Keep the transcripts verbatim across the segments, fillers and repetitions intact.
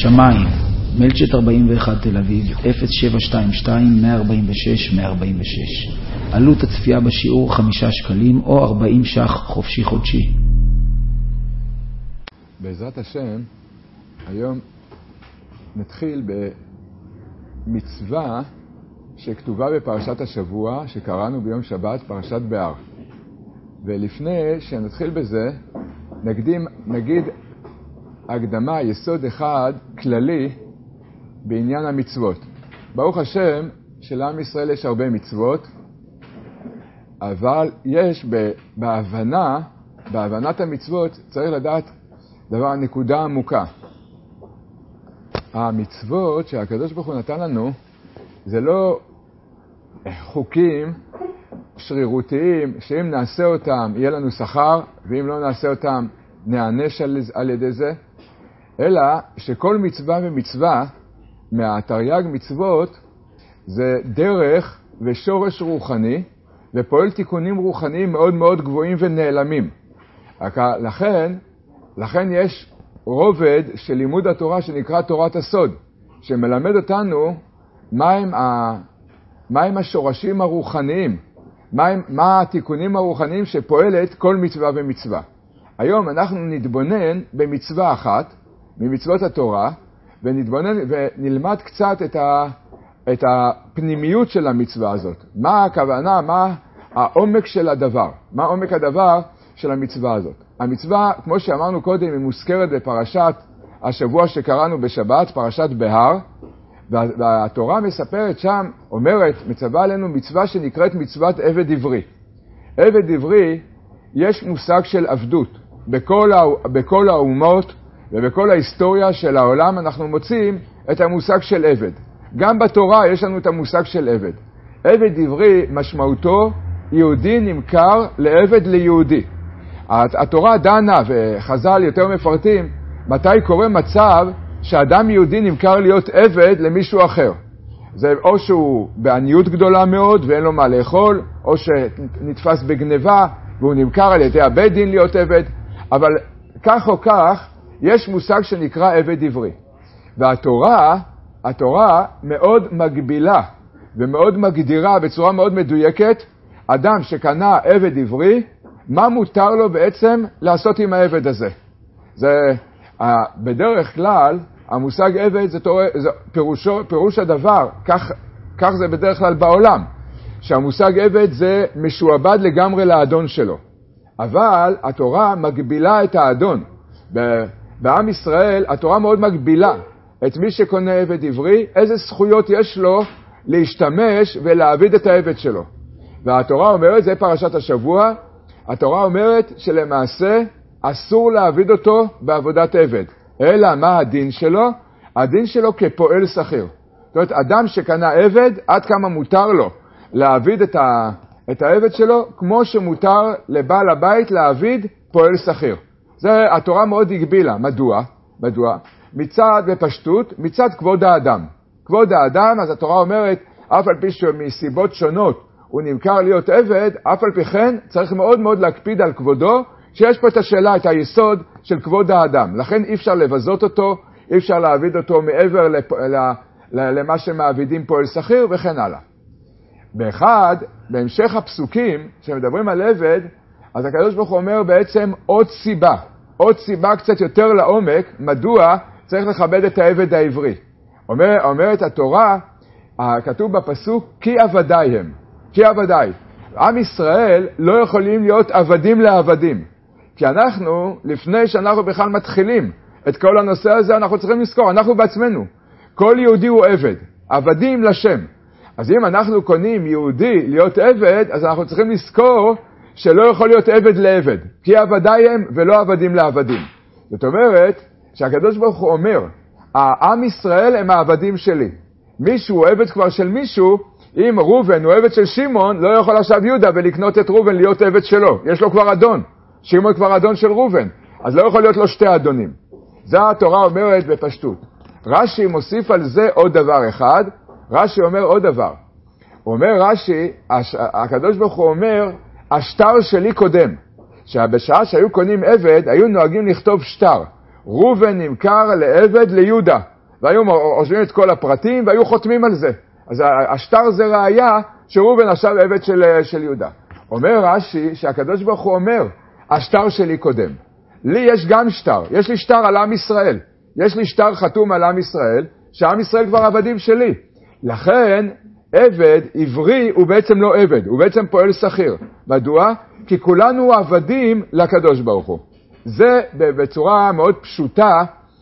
שמיים, מלצ'ט ארבעים ואחת תל אביב, אפס שבע שתיים שתיים מאה ארבעים ושש מאה ארבעים ושש. עלות הצפייה בשיעור חמישה שקלים או ארבעים ש"ח חופשי חודשי. בעזרת השם, היום נתחיל במצווה שכתובה בפרשת השבוע שקראנו ביום שבת, פרשת בהר. ולפני שנתחיל בזה, נקדים, נגיד הקדמה, יסוד אחד כללי בעניין המצוות. ברוך השם, שלעם ישראל יש הרבה מצוות, אבל יש בהבנה, בהבנת המצוות, צריך לדעת דבר, נקודה עמוקה. המצוות שהקדוש ברוך הוא נתן לנו, זה לא חוקים שרירותיים, שאם נעשה אותם יהיה לנו שכר, ואם לא נעשה אותם נענש על, על ידי זה, אלא שכל מצווה ומצווה מהתרי"ג מצוות זה דרך ושורש רוחני, ופועל תיקונים רוחניים מאוד מאוד גבוהים ונעלמים. לכן, לכן יש רובד של לימוד התורה שנקרא תורת הסוד, שמלמד אותנו מהם, ה, מהם השורשים הרוחניים, מהם, מה התיקונים הרוחניים שפועלת כל מצווה ומצווה. היום אנחנו נתבונן במצווה אחת, ממצוות התורה, ונתבונן ונלמד קצת את, ה, את הפנימיות של המצווה הזאת. מה הכוונה, מה העומק של הדבר, מה עומק הדבר של המצווה הזאת. המצווה, כמו שאמרנו קודם, היא מוזכרת בפרשת השבוע שקראנו בשבת, פרשת בהר, והתורה מספרת שם, אומרת, מצווה עלינו מצווה שנקראת מצוות עבד עברי. עבד עברי, יש מושג של עבדות. בכל, בכל האומות ובכל ההיסטוריה של העולם אנחנו מוצאים את המושג של עבד. גם בתורה יש לנו את המושג של עבד. עבד עברי משמעותו יהודי נמכר לעבד ליהודי. התורה דנה וחז"ל יותר מפרטים מתי קורה מצב שאדם יהודי נמכר להיות עבד למישהו אחר. זה או שהוא בעניות גדולה מאוד ואין לו מה לאכול, או שנתפס בגניבה והוא נמכר על ידי הבית דין להיות עבד. אבל כך או כך יש מושג שנקרא עבד עברי. והתורה, התורה מאוד מגבילה ומאוד מגדירה בצורה מאוד מדויקת אדם שקנה עבד עברי, מה מותר לו בעצם לעשות עם העבד הזה. זה בדרך כלל המושג עבד זה, תורה, זה פירושו, פירוש הדבר, כך, כך זה בדרך כלל בעולם, שהמושג עבד זה משועבד לגמרי לאדון שלו. אבל התורה מגבילה את האדון. בעם ישראל התורה מאוד מגבילה את מי שקונה עבד עברי, איזה זכויות יש לו להשתמש ולהעביד את העבד שלו. והתורה אומרת, זה פרשת השבוע, התורה אומרת שלמעשה אסור להעביד אותו בעבודת עבד. אלא מה הדין שלו? הדין שלו כפועל שכיר. זאת אומרת, אדם שקנה עבד, עד כמה מותר לו להעביד את, ה, את העבד שלו, כמו שמותר לבעל הבית להעביד פועל שכיר. זה התורה מאוד הגבילה. מדוע? מדוע? מצד בפשטות, מצד כבוד האדם. כבוד האדם, אז התורה אומרת, אף על פי שמסיבות שונות הוא נמכר להיות עבד, אף על פי כן צריך מאוד מאוד להקפיד על כבודו, שיש פה את השאלה, את היסוד של כבוד האדם. לכן אי אפשר לבזות אותו, אי אפשר להעביד אותו מעבר לפ... למה שמעבידים פועל שכיר וכן הלאה. באחד, בהמשך הפסוקים שמדברים על עבד, אז הקדוש ברוך הוא אומר בעצם עוד סיבה, עוד סיבה קצת יותר לעומק, מדוע צריך לכבד את העבד העברי. אומר, אומרת התורה, כתוב בפסוק, כי עבדיי הם, כי עבדיי. עם ישראל לא יכולים להיות עבדים לעבדים. כי אנחנו, לפני שאנחנו בכלל מתחילים את כל הנושא הזה, אנחנו צריכים לזכור, אנחנו בעצמנו. כל יהודי הוא עבד, עבדים לשם. אז אם אנחנו קונים יהודי להיות עבד, אז אנחנו צריכים לזכור שלא יכול להיות עבד לעבד. כי עבדיי הם ולא עבדים לעבדים. זאת אומרת שהקדוש ברוך הוא אומר, העם ישראל הם העבדים שלי. מישהו עבד כבר של מישהו, אם ראובן הוא עבד של שמעון, לא יכול עכשיו יהודה ולקנות את ראובן להיות עבד שלו. יש לו כבר אדון. שמעון כבר אדון של ראובן. אז לא יכול להיות לו שתי אדונים. זה התורה אומרת בפשטות. רש"י מוסיף על זה עוד דבר אחד. רש"י אומר עוד דבר. הוא אומר רש"י, הקדוש ברוך הוא אומר, השטר שלי קודם. שבשעה שהיו קונים עבד, היו נוהגים לכתוב שטר. ראובן נמכר לעבד ליהודה. והיו עוזבים את כל הפרטים והיו חותמים על זה. אז השטר זה ראיה שראובן עכשיו עבד של, של יהודה. אומר רש"י שהקדוש ברוך הוא אומר, השטר שלי קודם. לי יש גם שטר, יש לי שטר על עם ישראל. יש לי שטר חתום על עם ישראל, שעם ישראל כבר עבדים שלי. לכן עבד עברי הוא בעצם לא עבד, הוא בעצם פועל שכיר. מדוע? כי כולנו עבדים לקדוש ברוך הוא. זה בצורה מאוד פשוטה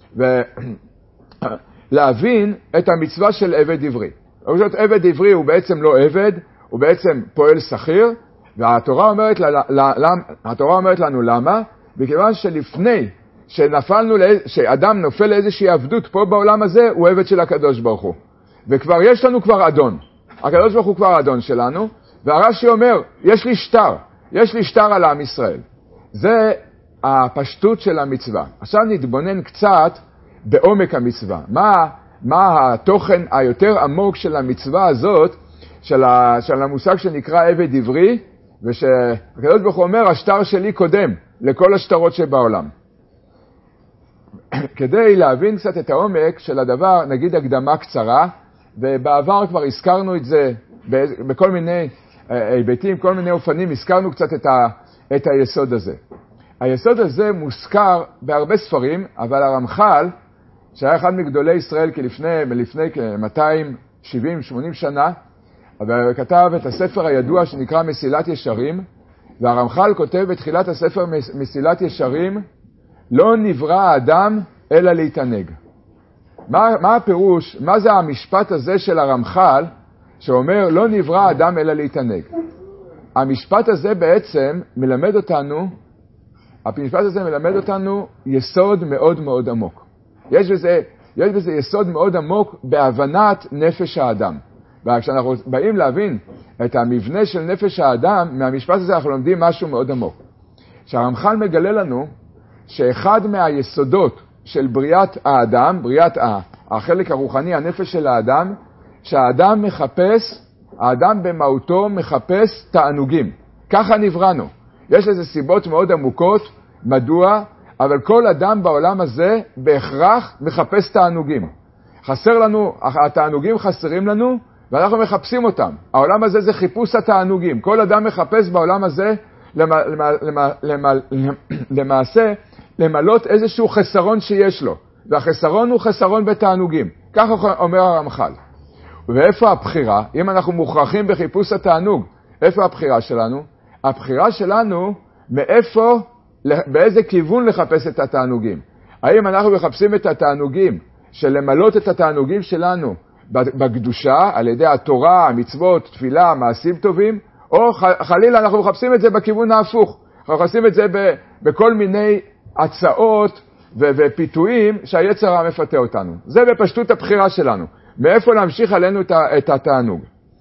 ולהבין את המצווה של עבד עברי. עבד עברי הוא בעצם לא עבד, הוא בעצם פועל שכיר, והתורה אומרת, התורה אומרת לנו למה? מכיוון שלפני שנפלנו, שאדם נופל לאיזושהי עבדות פה בעולם הזה, הוא עבד של הקדוש ברוך הוא. וכבר יש לנו כבר אדון. הקדוש ברוך הוא כבר אדון שלנו, והרש"י אומר, יש לי שטר, יש לי שטר על עם ישראל. זה הפשטות של המצווה. עכשיו נתבונן קצת בעומק המצווה. מה, מה התוכן היותר עמוק של המצווה הזאת, של, ה, של המושג שנקרא עבד עברי, ושהקדוש ברוך הוא אומר, השטר שלי קודם לכל השטרות שבעולם. כדי להבין קצת את העומק של הדבר, נגיד הקדמה קצרה, ובעבר כבר הזכרנו את זה בכל מיני היבטים, כל מיני אופנים, הזכרנו קצת את, ה, את היסוד הזה. היסוד הזה מוזכר בהרבה ספרים, אבל הרמח"ל, שהיה אחד מגדולי ישראל כלפני, מלפני כ-מאתיים שבעים שמונים שנה, וכתב את הספר הידוע שנקרא מסילת ישרים, והרמח"ל כותב בתחילת הספר מסילת ישרים, לא נברא האדם אלא להתענג. מה, מה הפירוש, מה זה המשפט הזה של הרמח"ל, שאומר לא נברא האדם אלא להתענג? המשפט הזה בעצם מלמד אותנו, המשפט הזה מלמד אותנו יסוד מאוד מאוד עמוק. יש בזה, יש בזה יסוד מאוד עמוק בהבנת נפש האדם. וכשאנחנו באים להבין את המבנה של נפש האדם, מהמשפט הזה אנחנו לומדים משהו מאוד עמוק. שהרמח"ל מגלה לנו שאחד מהיסודות של בריאת האדם, בריאת החלק הרוחני, הנפש של האדם, שהאדם מחפש, האדם במהותו מחפש תענוגים. ככה נבראנו. יש לזה סיבות מאוד עמוקות, מדוע, אבל כל אדם בעולם הזה בהכרח מחפש תענוגים. חסר לנו, התענוגים חסרים לנו, ואנחנו מחפשים אותם. העולם הזה זה חיפוש התענוגים. כל אדם מחפש בעולם הזה למע, למע, למע, למע, למעשה למלות איזשהו חסרון שיש לו. והחסרון הוא חסרון בתענוגים. כך אומר הרמח"ל. ואיפה הבחירה? אם אנחנו מוכרחים בחיפוש התענוג, איפה הבחירה שלנו? הבחירה שלנו מאיפה, באיזה כיוון לחפש את התענוגים. האם אנחנו מחפשים את התענוגים של למלות את התענוגים שלנו בקדושה, על ידי התורה, המצוות, תפילה, מעשים טובים, או חלילה אנחנו מחפשים את זה בכיוון ההפוך. אנחנו מחפשים את זה בכל מיני הצעות ופיתויים שהיצר הרע מפתה אותנו. זה בפשטות הבחירה שלנו. מאיפה להמשיך עלינו את התענוג.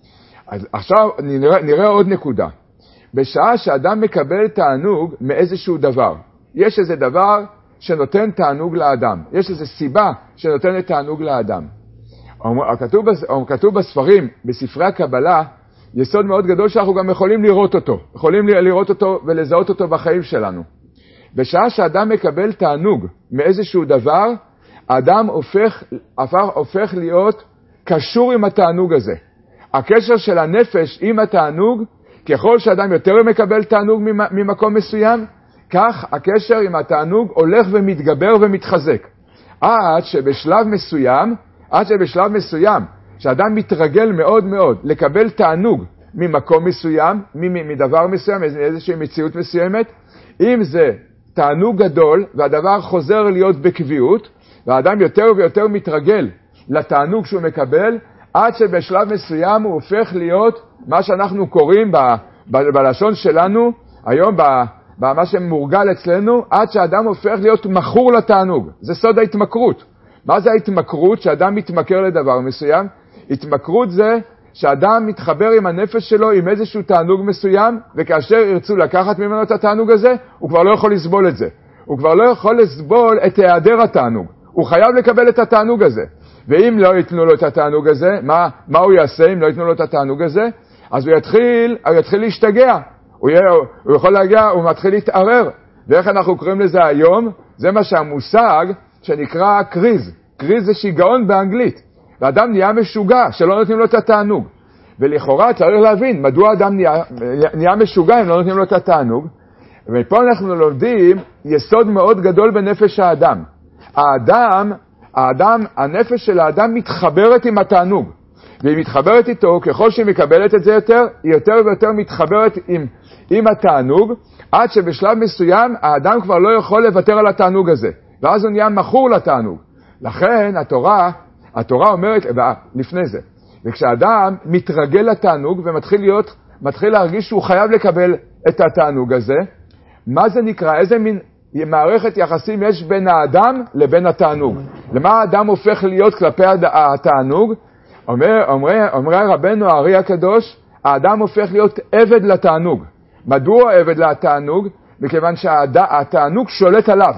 אז עכשיו נראה, נראה עוד נקודה. בשעה שאדם מקבל תענוג מאיזשהו דבר, יש איזה דבר שנותן תענוג לאדם. יש איזו סיבה שנותנת תענוג לאדם. כתוב, כתוב בספרים, בספרי הקבלה, יסוד מאוד גדול שאנחנו גם יכולים לראות אותו. יכולים לראות אותו ולזהות אותו בחיים שלנו. בשעה שאדם מקבל תענוג מאיזשהו דבר, האדם הופך, הופך, הופך להיות קשור עם התענוג הזה. הקשר של הנפש עם התענוג, ככל שאדם יותר מקבל תענוג ממקום מסוים, כך הקשר עם התענוג הולך ומתגבר ומתחזק. עד שבשלב מסוים, עד שבשלב מסוים, שאדם מתרגל מאוד מאוד לקבל תענוג ממקום מסוים, מדבר מסוים, איזושהי מציאות מסוימת, אם זה תענוג גדול והדבר חוזר להיות בקביעות, והאדם יותר ויותר מתרגל לתענוג שהוא מקבל, עד שבשלב מסוים הוא הופך להיות מה שאנחנו קוראים ב, ב, בלשון שלנו, היום במה שמורגל אצלנו, עד שהאדם הופך להיות מכור לתענוג. זה סוד ההתמכרות. מה זה ההתמכרות? שאדם מתמכר לדבר מסוים. התמכרות זה שאדם מתחבר עם הנפש שלו עם איזשהו תענוג מסוים, וכאשר ירצו לקחת ממנו את התענוג הזה, הוא כבר לא יכול לסבול את זה. הוא כבר לא יכול לסבול את היעדר התענוג. הוא חייב לקבל את התענוג הזה. ואם לא ייתנו לו את התענוג הזה, מה, מה הוא יעשה אם לא ייתנו לו את התענוג הזה? אז הוא יתחיל, הוא יתחיל להשתגע. הוא, יהיה, הוא יכול להגיע, הוא מתחיל להתערר. ואיך אנחנו קוראים לזה היום? זה מה שהמושג שנקרא קריז. קרי זה שיגעון באנגלית. ואדם נהיה משוגע, שלא נותנים לו את התענוג. ולכאורה צריך להבין, מדוע אדם נהיה, נהיה משוגע אם לא נותנים לו את התענוג. ופה אנחנו לומדים יסוד מאוד גדול בנפש האדם. האדם, האדם, הנפש של האדם מתחברת עם התענוג. והיא מתחברת איתו, ככל שהיא מקבלת את זה יותר, היא יותר ויותר מתחברת עם, עם התענוג, עד שבשלב מסוים האדם כבר לא יכול לוותר על התענוג הזה. ואז הוא נהיה מכור לתענוג. לכן התורה, התורה אומרת, לפני זה, וכשאדם מתרגל לתענוג ומתחיל להיות, מתחיל להרגיש שהוא חייב לקבל את התענוג הזה, מה זה נקרא? איזה מין מערכת יחסים יש בין האדם לבין התענוג? למה האדם הופך להיות כלפי התענוג? אומר, אומר, אומר רבנו הארי הקדוש, האדם הופך להיות עבד לתענוג. מדוע עבד לתענוג? מכיוון שהתענוג שולט עליו.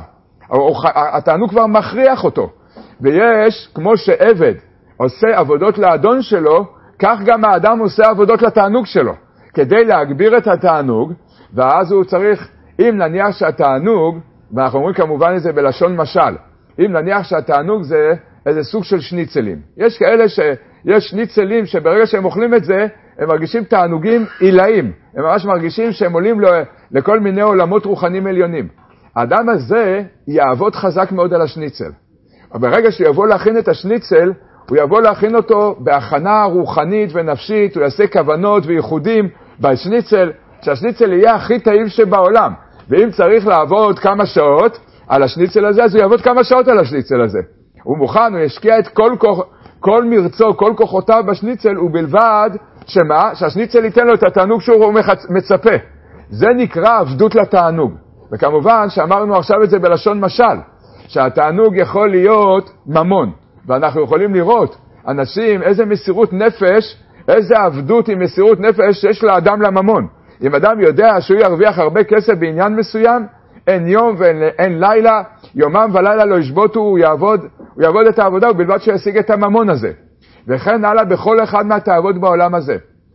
התענוג כבר מכריח אותו. ויש, כמו שעבד עושה עבודות לאדון שלו, כך גם האדם עושה עבודות לתענוג שלו. כדי להגביר את התענוג, ואז הוא צריך, אם נניח שהתענוג, ואנחנו אומרים כמובן את זה בלשון משל, אם נניח שהתענוג זה איזה סוג של שניצלים. יש כאלה ש... יש שניצלים שברגע שהם אוכלים את זה, הם מרגישים תענוגים עילאים. הם ממש מרגישים שהם עולים לכל מיני עולמות רוחנים עליונים. האדם הזה יעבוד חזק מאוד על השניצל. ברגע שיבוא להכין את השניצל, הוא יבוא להכין אותו בהכנה רוחנית ונפשית, הוא יעשה כוונות וייחודים בשניצל, שהשניצל יהיה הכי טעים שבעולם. ואם צריך לעבוד כמה שעות על השניצל הזה, אז הוא יעבוד כמה שעות על השניצל הזה. הוא מוכן, הוא ישקיע את כל כוח... כל מרצו, כל כוחותיו בשניצל, ובלבד שמה? שהשניצל ייתן לו את התענוג שהוא מצפה. זה נקרא עבדות לתענוג. וכמובן שאמרנו עכשיו את זה בלשון משל, שהתענוג יכול להיות ממון. ואנחנו יכולים לראות אנשים, איזה מסירות נפש, איזה עבדות עם מסירות נפש שיש לאדם לממון. אם אדם יודע שהוא ירוויח הרבה כסף בעניין מסוים, אין יום ואין לילה, יומם ולילה לא ישבותו, הוא יעבוד, הוא יעבוד את העבודה, ובלבד שישיג את הממון הזה. וכן הלאה בכל אחד מהתאוות בעולם הזה.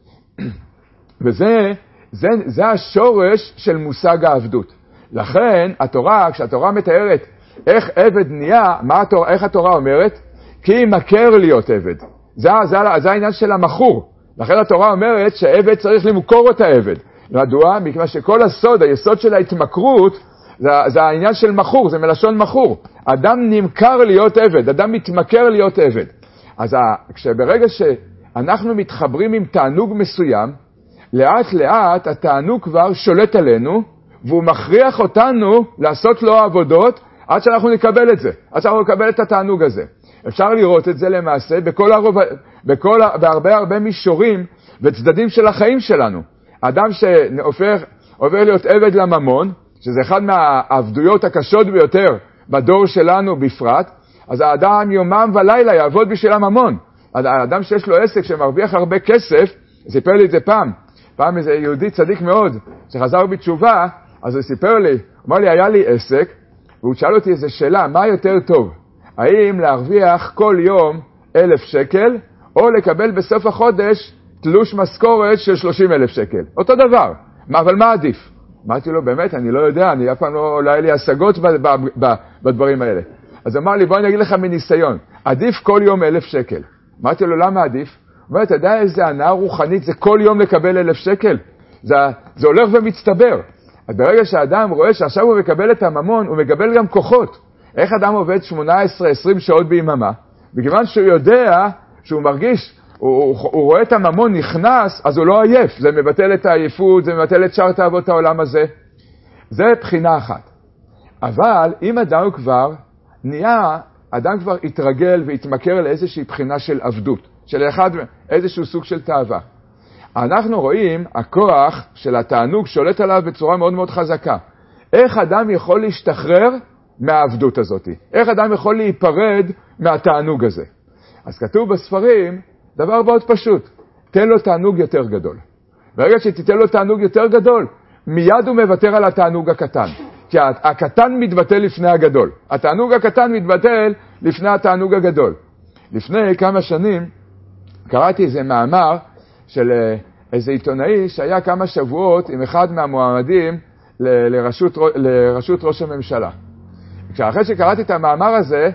וזה זה, זה השורש של מושג העבדות. לכן התורה, כשהתורה מתארת איך עבד נהיה, מה התורה, איך התורה אומרת? כי היא מכר להיות עבד. זה, זה, זה העניין של המכור. לכן התורה אומרת שעבד צריך למכור את העבד. מדוע? מכיוון שכל הסוד, היסוד של ההתמכרות, זה, זה העניין של מכור, זה מלשון מכור. אדם נמכר להיות עבד, אדם מתמכר להיות עבד. אז כשברגע שאנחנו מתחברים עם תענוג מסוים, לאט לאט התענוג כבר שולט עלינו, והוא מכריח אותנו לעשות לו עבודות, עד שאנחנו נקבל את זה, עד שאנחנו נקבל את התענוג הזה. אפשר לראות את זה למעשה בכל הרוב, בכל, בהרבה הרבה מישורים וצדדים של החיים שלנו. אדם שהופך, עובר להיות עבד לממון, שזה אחד מהעבדויות הקשות ביותר בדור שלנו בפרט, אז האדם יומם ולילה יעבוד בשביל הממון. האדם שיש לו עסק שמרוויח הרבה כסף, סיפר לי את זה פעם, פעם איזה יהודי צדיק מאוד, שחזר בתשובה, אז הוא סיפר לי, אמר לי, היה לי עסק, והוא שאל אותי איזו שאלה, מה יותר טוב? האם להרוויח כל יום אלף שקל, או לקבל בסוף החודש תלוש משכורת של שלושים אלף שקל? אותו דבר. מה, אבל מה עדיף? אמרתי לו, באמת, אני לא יודע, אני אף פעם לא, לא היה לי השגות ב, ב, ב, בדברים האלה. אז אמר לי, בוא אני אגיד לך מניסיון, עדיף כל יום אלף שקל. אמרתי לו, למה עדיף? הוא אומר, אתה יודע איזה הנאה רוחנית זה כל יום לקבל אלף שקל? זה, זה הולך ומצטבר. אז ברגע שהאדם רואה שעכשיו הוא מקבל את הממון, הוא מקבל גם כוחות. איך אדם עובד שמונה עשרה עשרים שעות ביממה? מכיוון שהוא יודע שהוא מרגיש, הוא, הוא, הוא רואה את הממון נכנס, אז הוא לא עייף. זה מבטל את העייפות, זה מבטל את שאר תאוות העולם הזה. זה בחינה אחת. אבל אם אדם כבר נהיה, אדם כבר התרגל והתמכר לאיזושהי בחינה של עבדות, של אחד, איזשהו סוג של תאווה. אנחנו רואים, הכוח של התענוג שולט עליו בצורה מאוד מאוד חזקה. איך אדם יכול להשתחרר מהעבדות הזאת? איך אדם יכול להיפרד מהתענוג הזה? אז כתוב בספרים, דבר מאוד פשוט, תן לו תענוג יותר גדול. ברגע שתיתן לו תענוג יותר גדול, מיד הוא מוותר על התענוג הקטן. כי הקטן מתבטל לפני הגדול. התענוג הקטן מתבטל לפני התענוג הגדול. לפני כמה שנים קראתי איזה מאמר של איזה עיתונאי שהיה כמה שבועות עם אחד מהמועמדים ל- לראשות, לראשות ראש הממשלה. אחרי שקראתי את המאמר הזה,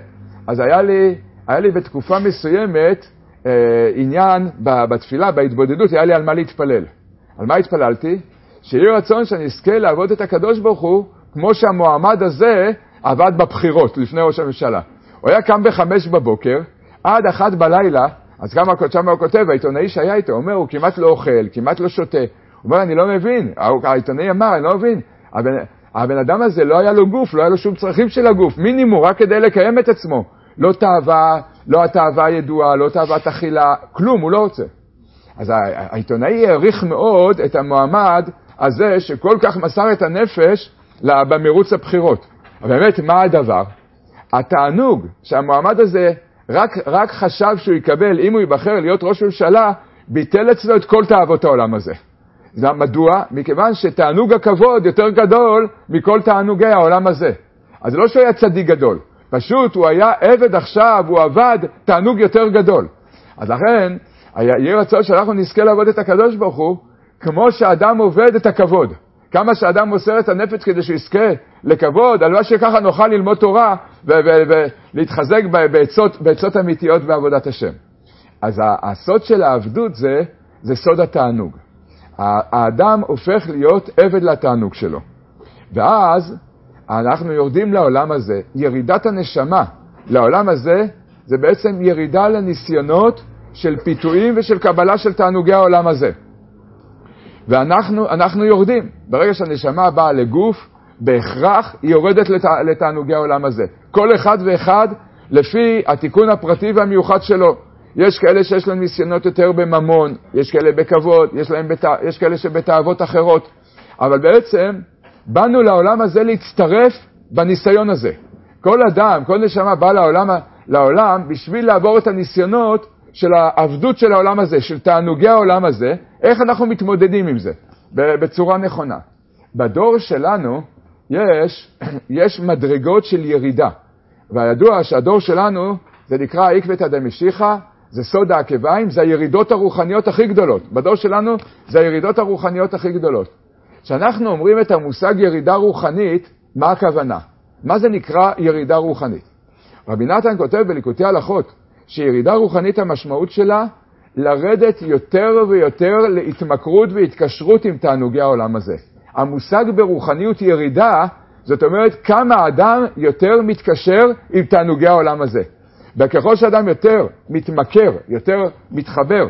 אז היה לי, היה לי בתקופה מסוימת אה, עניין בתפילה, בהתבודדות, היה לי על מה להתפלל. על מה התפללתי? שיהיה רצון שאני אזכה לעבוד את הקדוש ברוך הוא, כמו שהמועמד הזה עבד בבחירות לפני ראש הממשלה. הוא היה קם בחמש בבוקר, עד אחת בלילה, אז כמה שם הוא כותב, העיתונאי שהיה איתו, הוא אומר, הוא כמעט לא אוכל, כמעט לא שותה. הוא אומר, אני לא מבין. העיתונאי אמר, אני לא מבין. הבן, הבן אדם הזה לא היה לו גוף, לא היה לו שום צרכים של הגוף, מינימום, רק כדי לקיים את עצמו. לא תאווה, לא התאווה הידועה, לא תאוות אכילה, כלום, הוא לא רוצה. אז העיתונאי העריך מאוד את המועמד הזה, שכל כך מסר את הנפש במרוץ הבחירות. אבל באמת, מה הדבר? התענוג שהמועמד הזה רק, רק חשב שהוא יקבל, אם הוא ייבחר להיות ראש ממשלה, ביטל אצלו את כל תאוות העולם הזה. מדוע? מכיוון שתענוג הכבוד יותר גדול מכל תענוגי העולם הזה. אז לא שהוא היה צדיק גדול, פשוט הוא היה עבד עכשיו, הוא עבד תענוג יותר גדול. אז לכן, יהיה רצון שאנחנו נזכה לעבוד את הקדוש ברוך הוא, כמו שאדם עובד את הכבוד. כמה שאדם מוסר את הנפש כדי שיזכה לכבוד, על מה שככה נוכל ללמוד תורה ולהתחזק בעצות, בעצות אמיתיות בעבודת השם. אז הסוד של העבדות זה, זה סוד התענוג. האדם הופך להיות עבד לתענוג שלו. ואז אנחנו יורדים לעולם הזה. ירידת הנשמה לעולם הזה, זה בעצם ירידה לניסיונות של פיתויים ושל קבלה של תענוגי העולם הזה. ואנחנו אנחנו יורדים. ברגע שהנשמה באה לגוף, בהכרח היא יורדת לת, לתענוגי העולם הזה. כל אחד ואחד לפי התיקון הפרטי והמיוחד שלו. יש כאלה שיש להם ניסיונות יותר בממון, יש כאלה בכבוד, יש, להם בת... יש כאלה שבתאוות אחרות. אבל בעצם באנו לעולם הזה להצטרף בניסיון הזה. כל אדם, כל נשמה בא לעולם, לעולם בשביל לעבור את הניסיונות של העבדות של העולם הזה, של תענוגי העולם הזה, איך אנחנו מתמודדים עם זה בצורה נכונה. בדור שלנו יש, יש מדרגות של ירידה. והידוע שהדור שלנו זה נקרא עקבתא דמשיחא, זה סוד העקביים, זה הירידות הרוחניות הכי גדולות. בדור שלנו זה הירידות הרוחניות הכי גדולות. כשאנחנו אומרים את המושג ירידה רוחנית, מה הכוונה? מה זה נקרא ירידה רוחנית? רבי נתן כותב בליקוטי הלכות, שירידה רוחנית המשמעות שלה, לרדת יותר ויותר להתמכרות והתקשרות עם תענוגי העולם הזה. המושג ברוחניות ירידה, זאת אומרת כמה האדם יותר מתקשר עם תענוגי העולם הזה. וככל שאדם יותר מתמכר, יותר מתחבר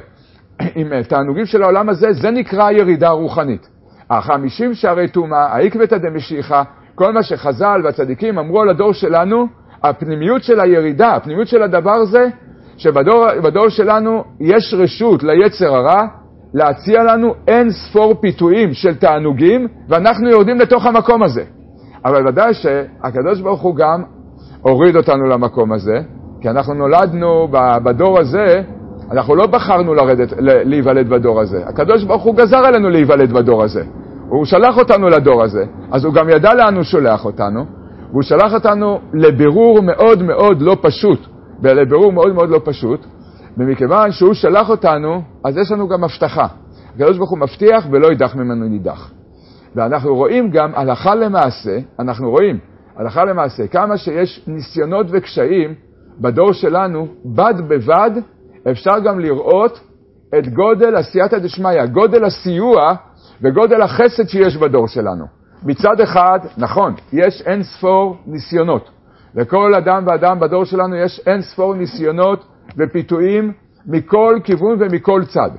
עם תענוגים של העולם הזה, זה נקרא ירידה רוחנית. החמישים שערי טומאה, העקבתא דמשיחא, כל מה שחז"ל והצדיקים אמרו על הדור שלנו, הפנימיות של הירידה, הפנימיות של הדבר הזה, שבדור בדור שלנו יש רשות ליצר הרע, להציע לנו אין ספור פיתויים של תענוגים, ואנחנו יורדים לתוך המקום הזה. אבל ודאי שהקדוש ברוך הוא גם הוריד אותנו למקום הזה, כי אנחנו נולדנו בדור הזה, אנחנו לא בחרנו לרדת, להיוולד בדור הזה. הקדוש ברוך הוא גזר עלינו להיוולד בדור הזה. הוא שלח אותנו לדור הזה, אז הוא גם ידע לאן הוא שולח אותנו, והוא שלח אותנו לבירור מאוד מאוד לא פשוט, ולבירור מאוד מאוד לא פשוט, ומכיוון שהוא שלח אותנו, אז יש לנו גם הבטחה. הקדוש ברוך הוא מבטיח ולא יידח ממנו נידח. ואנחנו רואים גם הלכה למעשה, אנחנו רואים הלכה למעשה, כמה שיש ניסיונות וקשיים בדור שלנו, בד בבד אפשר גם לראות את גודל עשייתא דשמיא, גודל הסיוע וגודל החסד שיש בדור שלנו. מצד אחד, נכון, יש אין ספור ניסיונות. לכל אדם ואדם בדור שלנו יש אין ספור ניסיונות ופיתויים מכל כיוון ומכל צד.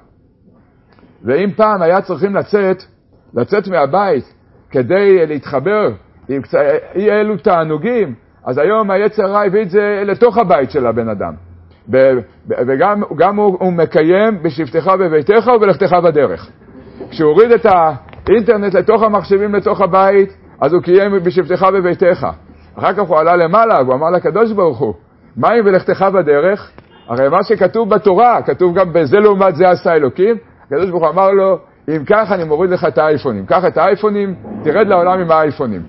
ואם פעם היה צריכים לצאת, לצאת מהבית כדי להתחבר עם אי אלו תענוגים, אז היום היצר הרע הביא את זה לתוך הבית של הבן אדם. וגם גם הוא, הוא מקיים בשבתך בביתך ובלכתך בדרך. כשהוא הוריד את האינטרנט לתוך המחשבים לתוך הבית, אז הוא קיים בשבתך בביתך. אחר כך הוא עלה למעלה, הוא אמר לקדוש ברוך הוא, מה אם בלכתך בדרך? הרי מה שכתוב בתורה, כתוב גם בזה לעומת זה עשה אלוקים, הקדוש ברוך הוא אמר לו, אם כך אני מוריד לך את האייפונים, קח את האייפונים, תרד לעולם עם האייפונים.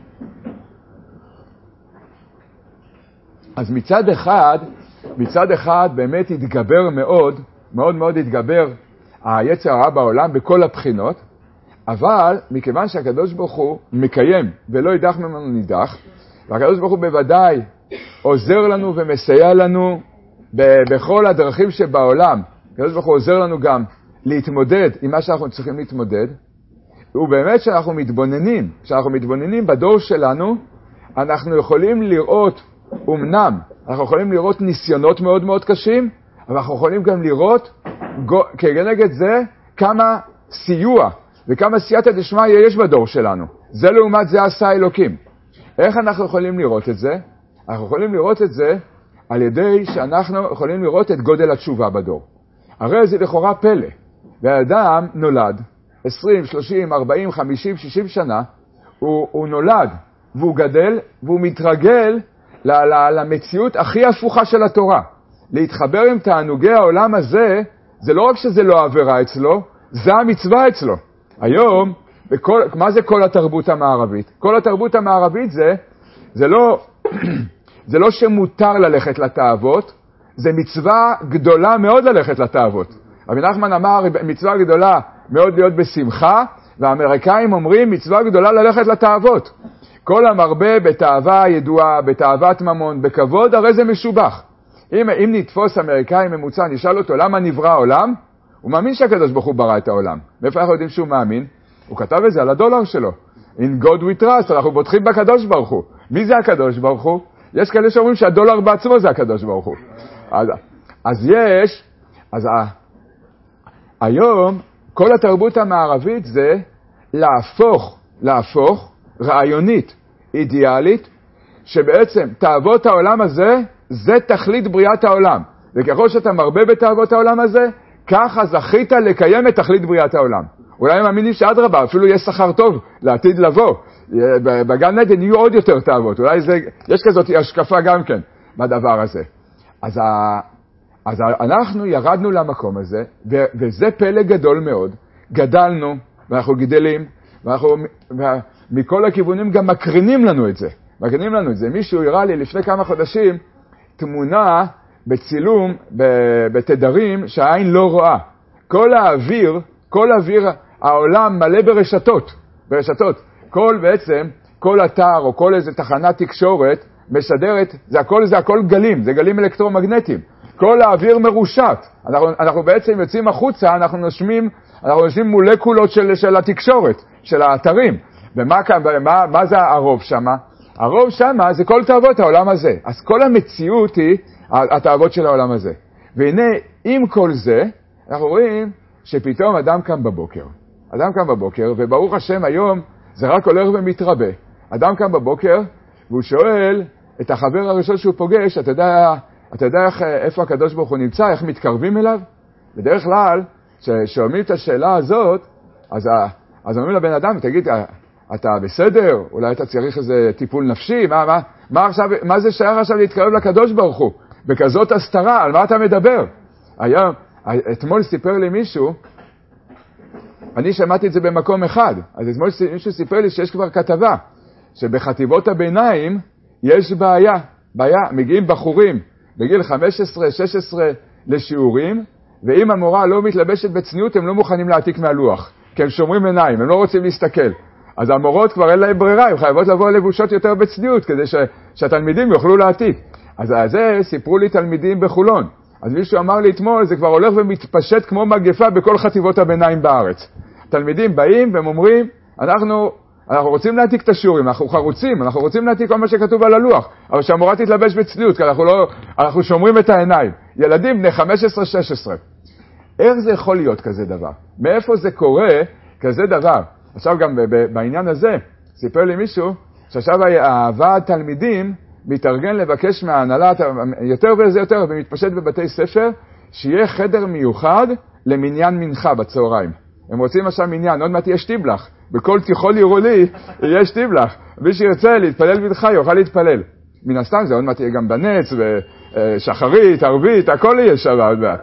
אז מצד אחד, מצד אחד באמת התגבר מאוד, מאוד מאוד התגבר היצר הרע בעולם בכל הבחינות, אבל מכיוון שהקדוש ברוך הוא מקיים ולא יידח ממנו נידח, והקדוש ברוך הוא בוודאי עוזר לנו ומסייע לנו בכל הדרכים שבעולם. הקדוש ברוך הוא עוזר לנו גם להתמודד עם מה שאנחנו צריכים להתמודד. הוא באמת שאנחנו מתבוננים, כשאנחנו מתבוננים בדור שלנו, אנחנו יכולים לראות, אמנם, אנחנו יכולים לראות ניסיונות מאוד מאוד קשים, אבל אנחנו יכולים גם לראות כנגד זה כמה סיוע וכמה סייעתא דשמיא יש בדור שלנו. זה לעומת זה עשה אלוקים. איך אנחנו יכולים לראות את זה? אנחנו יכולים לראות את זה על ידי שאנחנו יכולים לראות את גודל התשובה בדור. הרי זה לכאורה פלא. והאדם נולד עשרים, שלושים, ארבעים, חמישים, שישים שנה, הוא, הוא נולד והוא גדל והוא מתרגל ל, ל, למציאות הכי הפוכה של התורה. להתחבר עם תענוגי העולם הזה, זה לא רק שזה לא עבירה אצלו, זה המצווה אצלו. היום, בכל, מה זה כל התרבות המערבית? כל התרבות המערבית זה, זה לא, זה לא שמותר ללכת לתאוות, זה מצווה גדולה מאוד ללכת לתאוות. רבי נחמן אמר, מצווה גדולה מאוד להיות בשמחה, והאמריקאים אומרים, מצווה גדולה ללכת לתאוות. כל המרבה בתאווה ידועה, בתאוות ממון, בכבוד, הרי זה משובח. אם, אם נתפוס אמריקאי ממוצע, נשאל אותו, למה נברא העולם? הוא מאמין שהקדוש ברוך הוא ברא את העולם. מאיפה אנחנו יודעים שהוא מאמין? הוא כתב את זה על הדולר שלו. In God we trust, אנחנו בוטחים בקדוש ברוך הוא. מי זה הקדוש ברוך הוא? יש כאלה שאומרים שהדולר בעצמו זה הקדוש ברוך הוא. אז, אז יש, אז ה, היום כל התרבות המערבית זה להפוך, להפוך רעיונית, אידיאלית, שבעצם תאוות העולם הזה, זה תכלית בריאת העולם. וככל שאתה מרבה בתאוות העולם הזה, ככה זכית לקיים את תכלית בריאת העולם. אולי הם מאמינים שאדרבה, אפילו יש שכר טוב לעתיד לבוא. בגן עדן יהיו עוד יותר תאוות. אולי זה, יש כזאת השקפה גם כן בדבר הזה. אז, ה, אז ה, אנחנו ירדנו למקום הזה, ו, וזה פלא גדול מאוד. גדלנו, ואנחנו גדלים, ואנחנו מכל הכיוונים גם מקרינים לנו את זה. מקרינים לנו את זה. מישהו הראה לי לפני כמה חודשים תמונה בצילום, בתדרים שהעין לא רואה. כל האוויר, כל האוויר העולם מלא ברשתות, ברשתות. כל בעצם, כל אתר או כל איזה תחנת תקשורת משדרת, זה הכל, זה הכל גלים, זה גלים אלקטרומגנטיים. כל האוויר מרושת. אנחנו, אנחנו בעצם יוצאים החוצה, אנחנו נושמים, אנחנו נושמים מולקולות של, של התקשורת, של האתרים. ומה מה, מה זה הרוב שמה? הרוב שמה זה כל תאוות העולם הזה. אז כל המציאות היא התאוות של העולם הזה. והנה, עם כל זה, אנחנו רואים שפתאום אדם קם בבוקר. אדם קם בבוקר, וברוך השם היום זה רק הולך ומתרבה. אדם קם בבוקר, והוא שואל את החבר הראשון שהוא פוגש, אתה יודע, אתה יודע איך, איפה הקדוש ברוך הוא נמצא, איך מתקרבים אליו? בדרך כלל, כששואלים את השאלה הזאת, אז, אז אומרים לבן אדם, תגיד, אתה בסדר? אולי אתה צריך איזה טיפול נפשי? מה, מה, מה, עכשיו, מה זה שייך עכשיו להתקרב לקדוש ברוך הוא? בכזאת הסתרה, על מה אתה מדבר? היום, אתמול סיפר לי מישהו, אני שמעתי את זה במקום אחד, אז אתמול מישהו סיפר לי שיש כבר כתבה, שבחטיבות הביניים יש בעיה, בעיה, מגיעים בחורים בגיל חמש עשרה שש עשרה לשיעורים, ואם המורה לא מתלבשת בצניעות, הם לא מוכנים להעתיק מהלוח, כי הם שומרים עיניים, הם לא רוצים להסתכל. אז המורות כבר אין להם ברירה, הם חייבות לבוא לבושות יותר בצניעות, כדי ש, שהתלמידים יוכלו להעתיק. אז על זה סיפרו לי תלמידים בחולון. אז מישהו אמר לי אתמול, זה כבר הולך ומתפשט כמו מגפה בכל חטיבות הביניים בארץ. תלמידים באים והם אומרים, אנחנו, אנחנו רוצים להעתיק את השיעורים, אנחנו חרוצים, אנחנו רוצים להעתיק כל מה שכתוב על הלוח, אבל שהמורה תתלבש בצניעות, כי אנחנו, לא, אנחנו שומרים את העיניים. ילדים בני חמש עשרה שש עשרה. איך זה יכול להיות כזה דבר? מאיפה זה קורה כזה דבר? עכשיו גם בעניין הזה, סיפר לי מישהו, שעכשיו הוועד תלמידים מתארגן לבקש מההנהלה יותר וזה יותר, ומתפשט בבתי ספר, שיהיה חדר מיוחד למניין מנחה בצהריים. הם רוצים עכשיו מניין, עוד מעט יש טיבלח. בכל תיכון עירוני יש טיבלח. מי שירצה להתפלל מנחה יוכל להתפלל. מן הסתם זה עוד מעט יהיה גם בנץ, ושחרית, ערבית, הכל יהיה שם עוד מעט.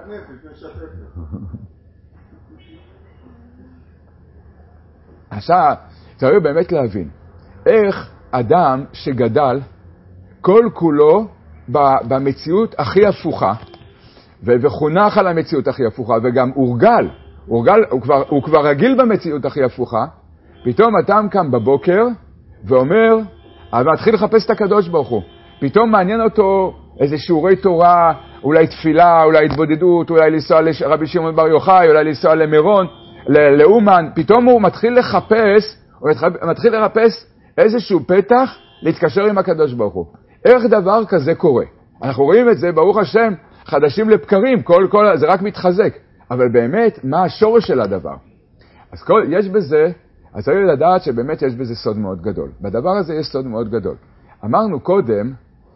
עכשיו, צריך באמת להבין, איך אדם שגדל כל כולו במציאות הכי הפוכה, וחונך על המציאות הכי הפוכה, וגם הורגל, הורגל, הוא כבר, הוא כבר רגיל במציאות הכי הפוכה, פתאום אדם קם בבוקר ואומר, אבל מתחיל לחפש את הקדוש ברוך הוא. פתאום מעניין אותו איזה שיעורי תורה, אולי תפילה, אולי התבודדות, אולי לנסוע לרבי שמעון בר יוחאי, אולי לנסוע למירון, לאומן. פתאום הוא מתחיל לחפש, הוא מתחיל לחפש איזשהו פתח להתקשר עם הקדוש ברוך הוא. איך דבר כזה קורה? אנחנו רואים את זה, ברוך השם, חדשים לבקרים, כל, כל, זה רק מתחזק. אבל באמת, מה השורש של הדבר? אז כל, יש בזה, אז צריך לדעת שבאמת יש בזה סוד מאוד גדול. בדבר הזה יש סוד מאוד גדול. אמרנו קודם,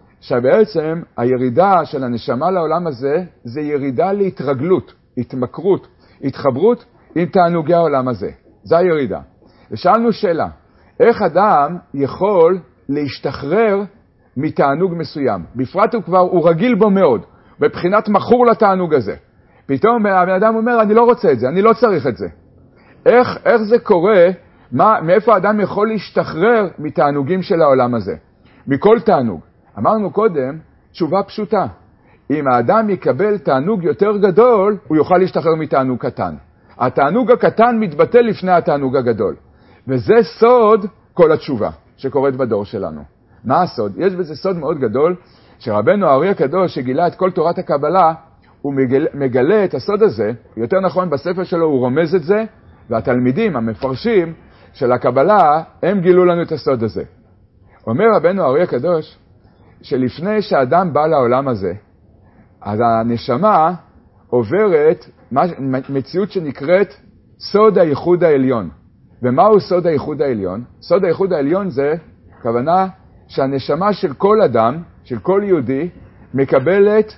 שבעצם הירידה של הנשמה לעולם הזה, זה ירידה להתרגלות, התמכרות, התחברות עם תענוגי העולם הזה. זה הירידה. ושאלנו שאלה, איך אדם יכול להשתחרר מתענוג מסוים? בפרט הוא כבר, הוא רגיל בו מאוד, בבחינת מכור לתענוג הזה. פתאום הבן אדם אומר, אני לא רוצה את זה, אני לא צריך את זה. איך, איך זה קורה? מה, מאיפה האדם יכול להשתחרר מתענוגים של העולם הזה? מכל תענוג. אמרנו קודם, תשובה פשוטה. אם האדם יקבל תענוג יותר גדול, הוא יוכל להשתחרר מתענוג קטן. התענוג הקטן מתבטא לפני התענוג הגדול. וזה סוד כל התשובה שקורית בדור שלנו. מה הסוד? יש בזה סוד מאוד גדול, שרבנו הארי הקדוש שגילה את כל תורת הקבלה, הוא מגלה, מגלה את הסוד הזה, יותר נכון בספר שלו הוא רומז את זה, והתלמידים המפרשים של הקבלה, הם גילו לנו את הסוד הזה. אומר רבנו הארי הקדוש, שלפני שאדם בא לעולם הזה, אז הנשמה עוברת מציאות שנקראת סוד הייחוד העליון. ומהו סוד הייחוד העליון? סוד הייחוד העליון זה כוונה שהנשמה של כל אדם, של כל יהודי, מקבלת,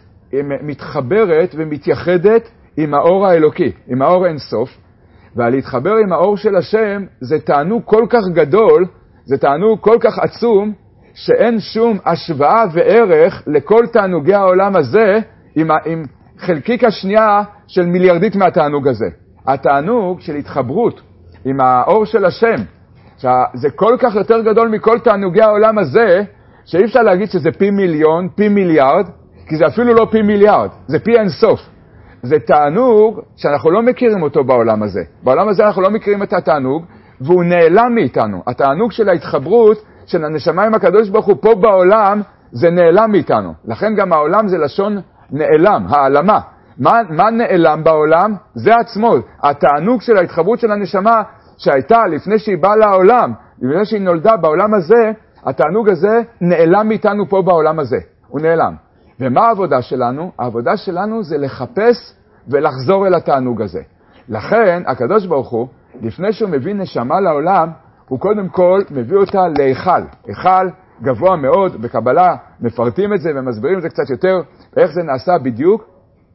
מתחברת ומתייחדת עם האור האלוקי, עם האור אינסוף. ולהתחבר עם האור של השם זה תענוג כל כך גדול, זה תענוג כל כך עצום, שאין שום השוואה וערך לכל תענוגי העולם הזה עם, עם חלקיק השנייה של מיליארדית מהתענוג הזה. התענוג של התחברות עם האור של השם, זה כל כך יותר גדול מכל תענוגי העולם הזה, שאי אפשר להגיד שזה פי מיליון, פי מיליארד, כי זה אפילו לא פי מיליארד, זה פי אינסוף. זה תענוג שאנחנו לא מכירים אותו בעולם הזה. בעולם הזה אנחנו לא מכירים את התענוג, והוא נעלם מאיתנו. התענוג של ההתחברות של הנשמה עם הקדוש ברוך הוא פה בעולם, זה נעלם מאיתנו. לכן גם העולם זה לשון נעלם, העלמה. מה, מה נעלם בעולם? זה עצמו. התענוג של ההתחברות של הנשמה שהייתה לפני שהיא באה לעולם, לפני שהיא נולדה בעולם הזה, התענוג הזה נעלם מאיתנו פה בעולם הזה. הוא נעלם. ומה העבודה שלנו? העבודה שלנו זה לחפש ולחזור אל התענוג הזה. לכן הקדוש ברוך הוא, לפני שהוא מביא נשמה לעולם, הוא קודם כל מביא אותה להיכל. היכל גבוה מאוד, בקבלה מפרטים את זה ומסבירים את זה קצת יותר, איך זה נעשה בדיוק.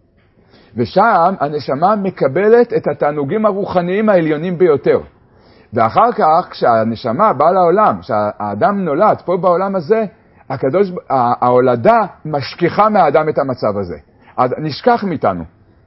ושם הנשמה מקבלת את התענוגים הרוחניים העליונים ביותר. ואחר כך, כשהנשמה באה לעולם, כשהאדם נולד פה בעולם הזה, הקדוש, ההולדה משכיחה מהאדם את המצב הזה. נשכח מאיתנו.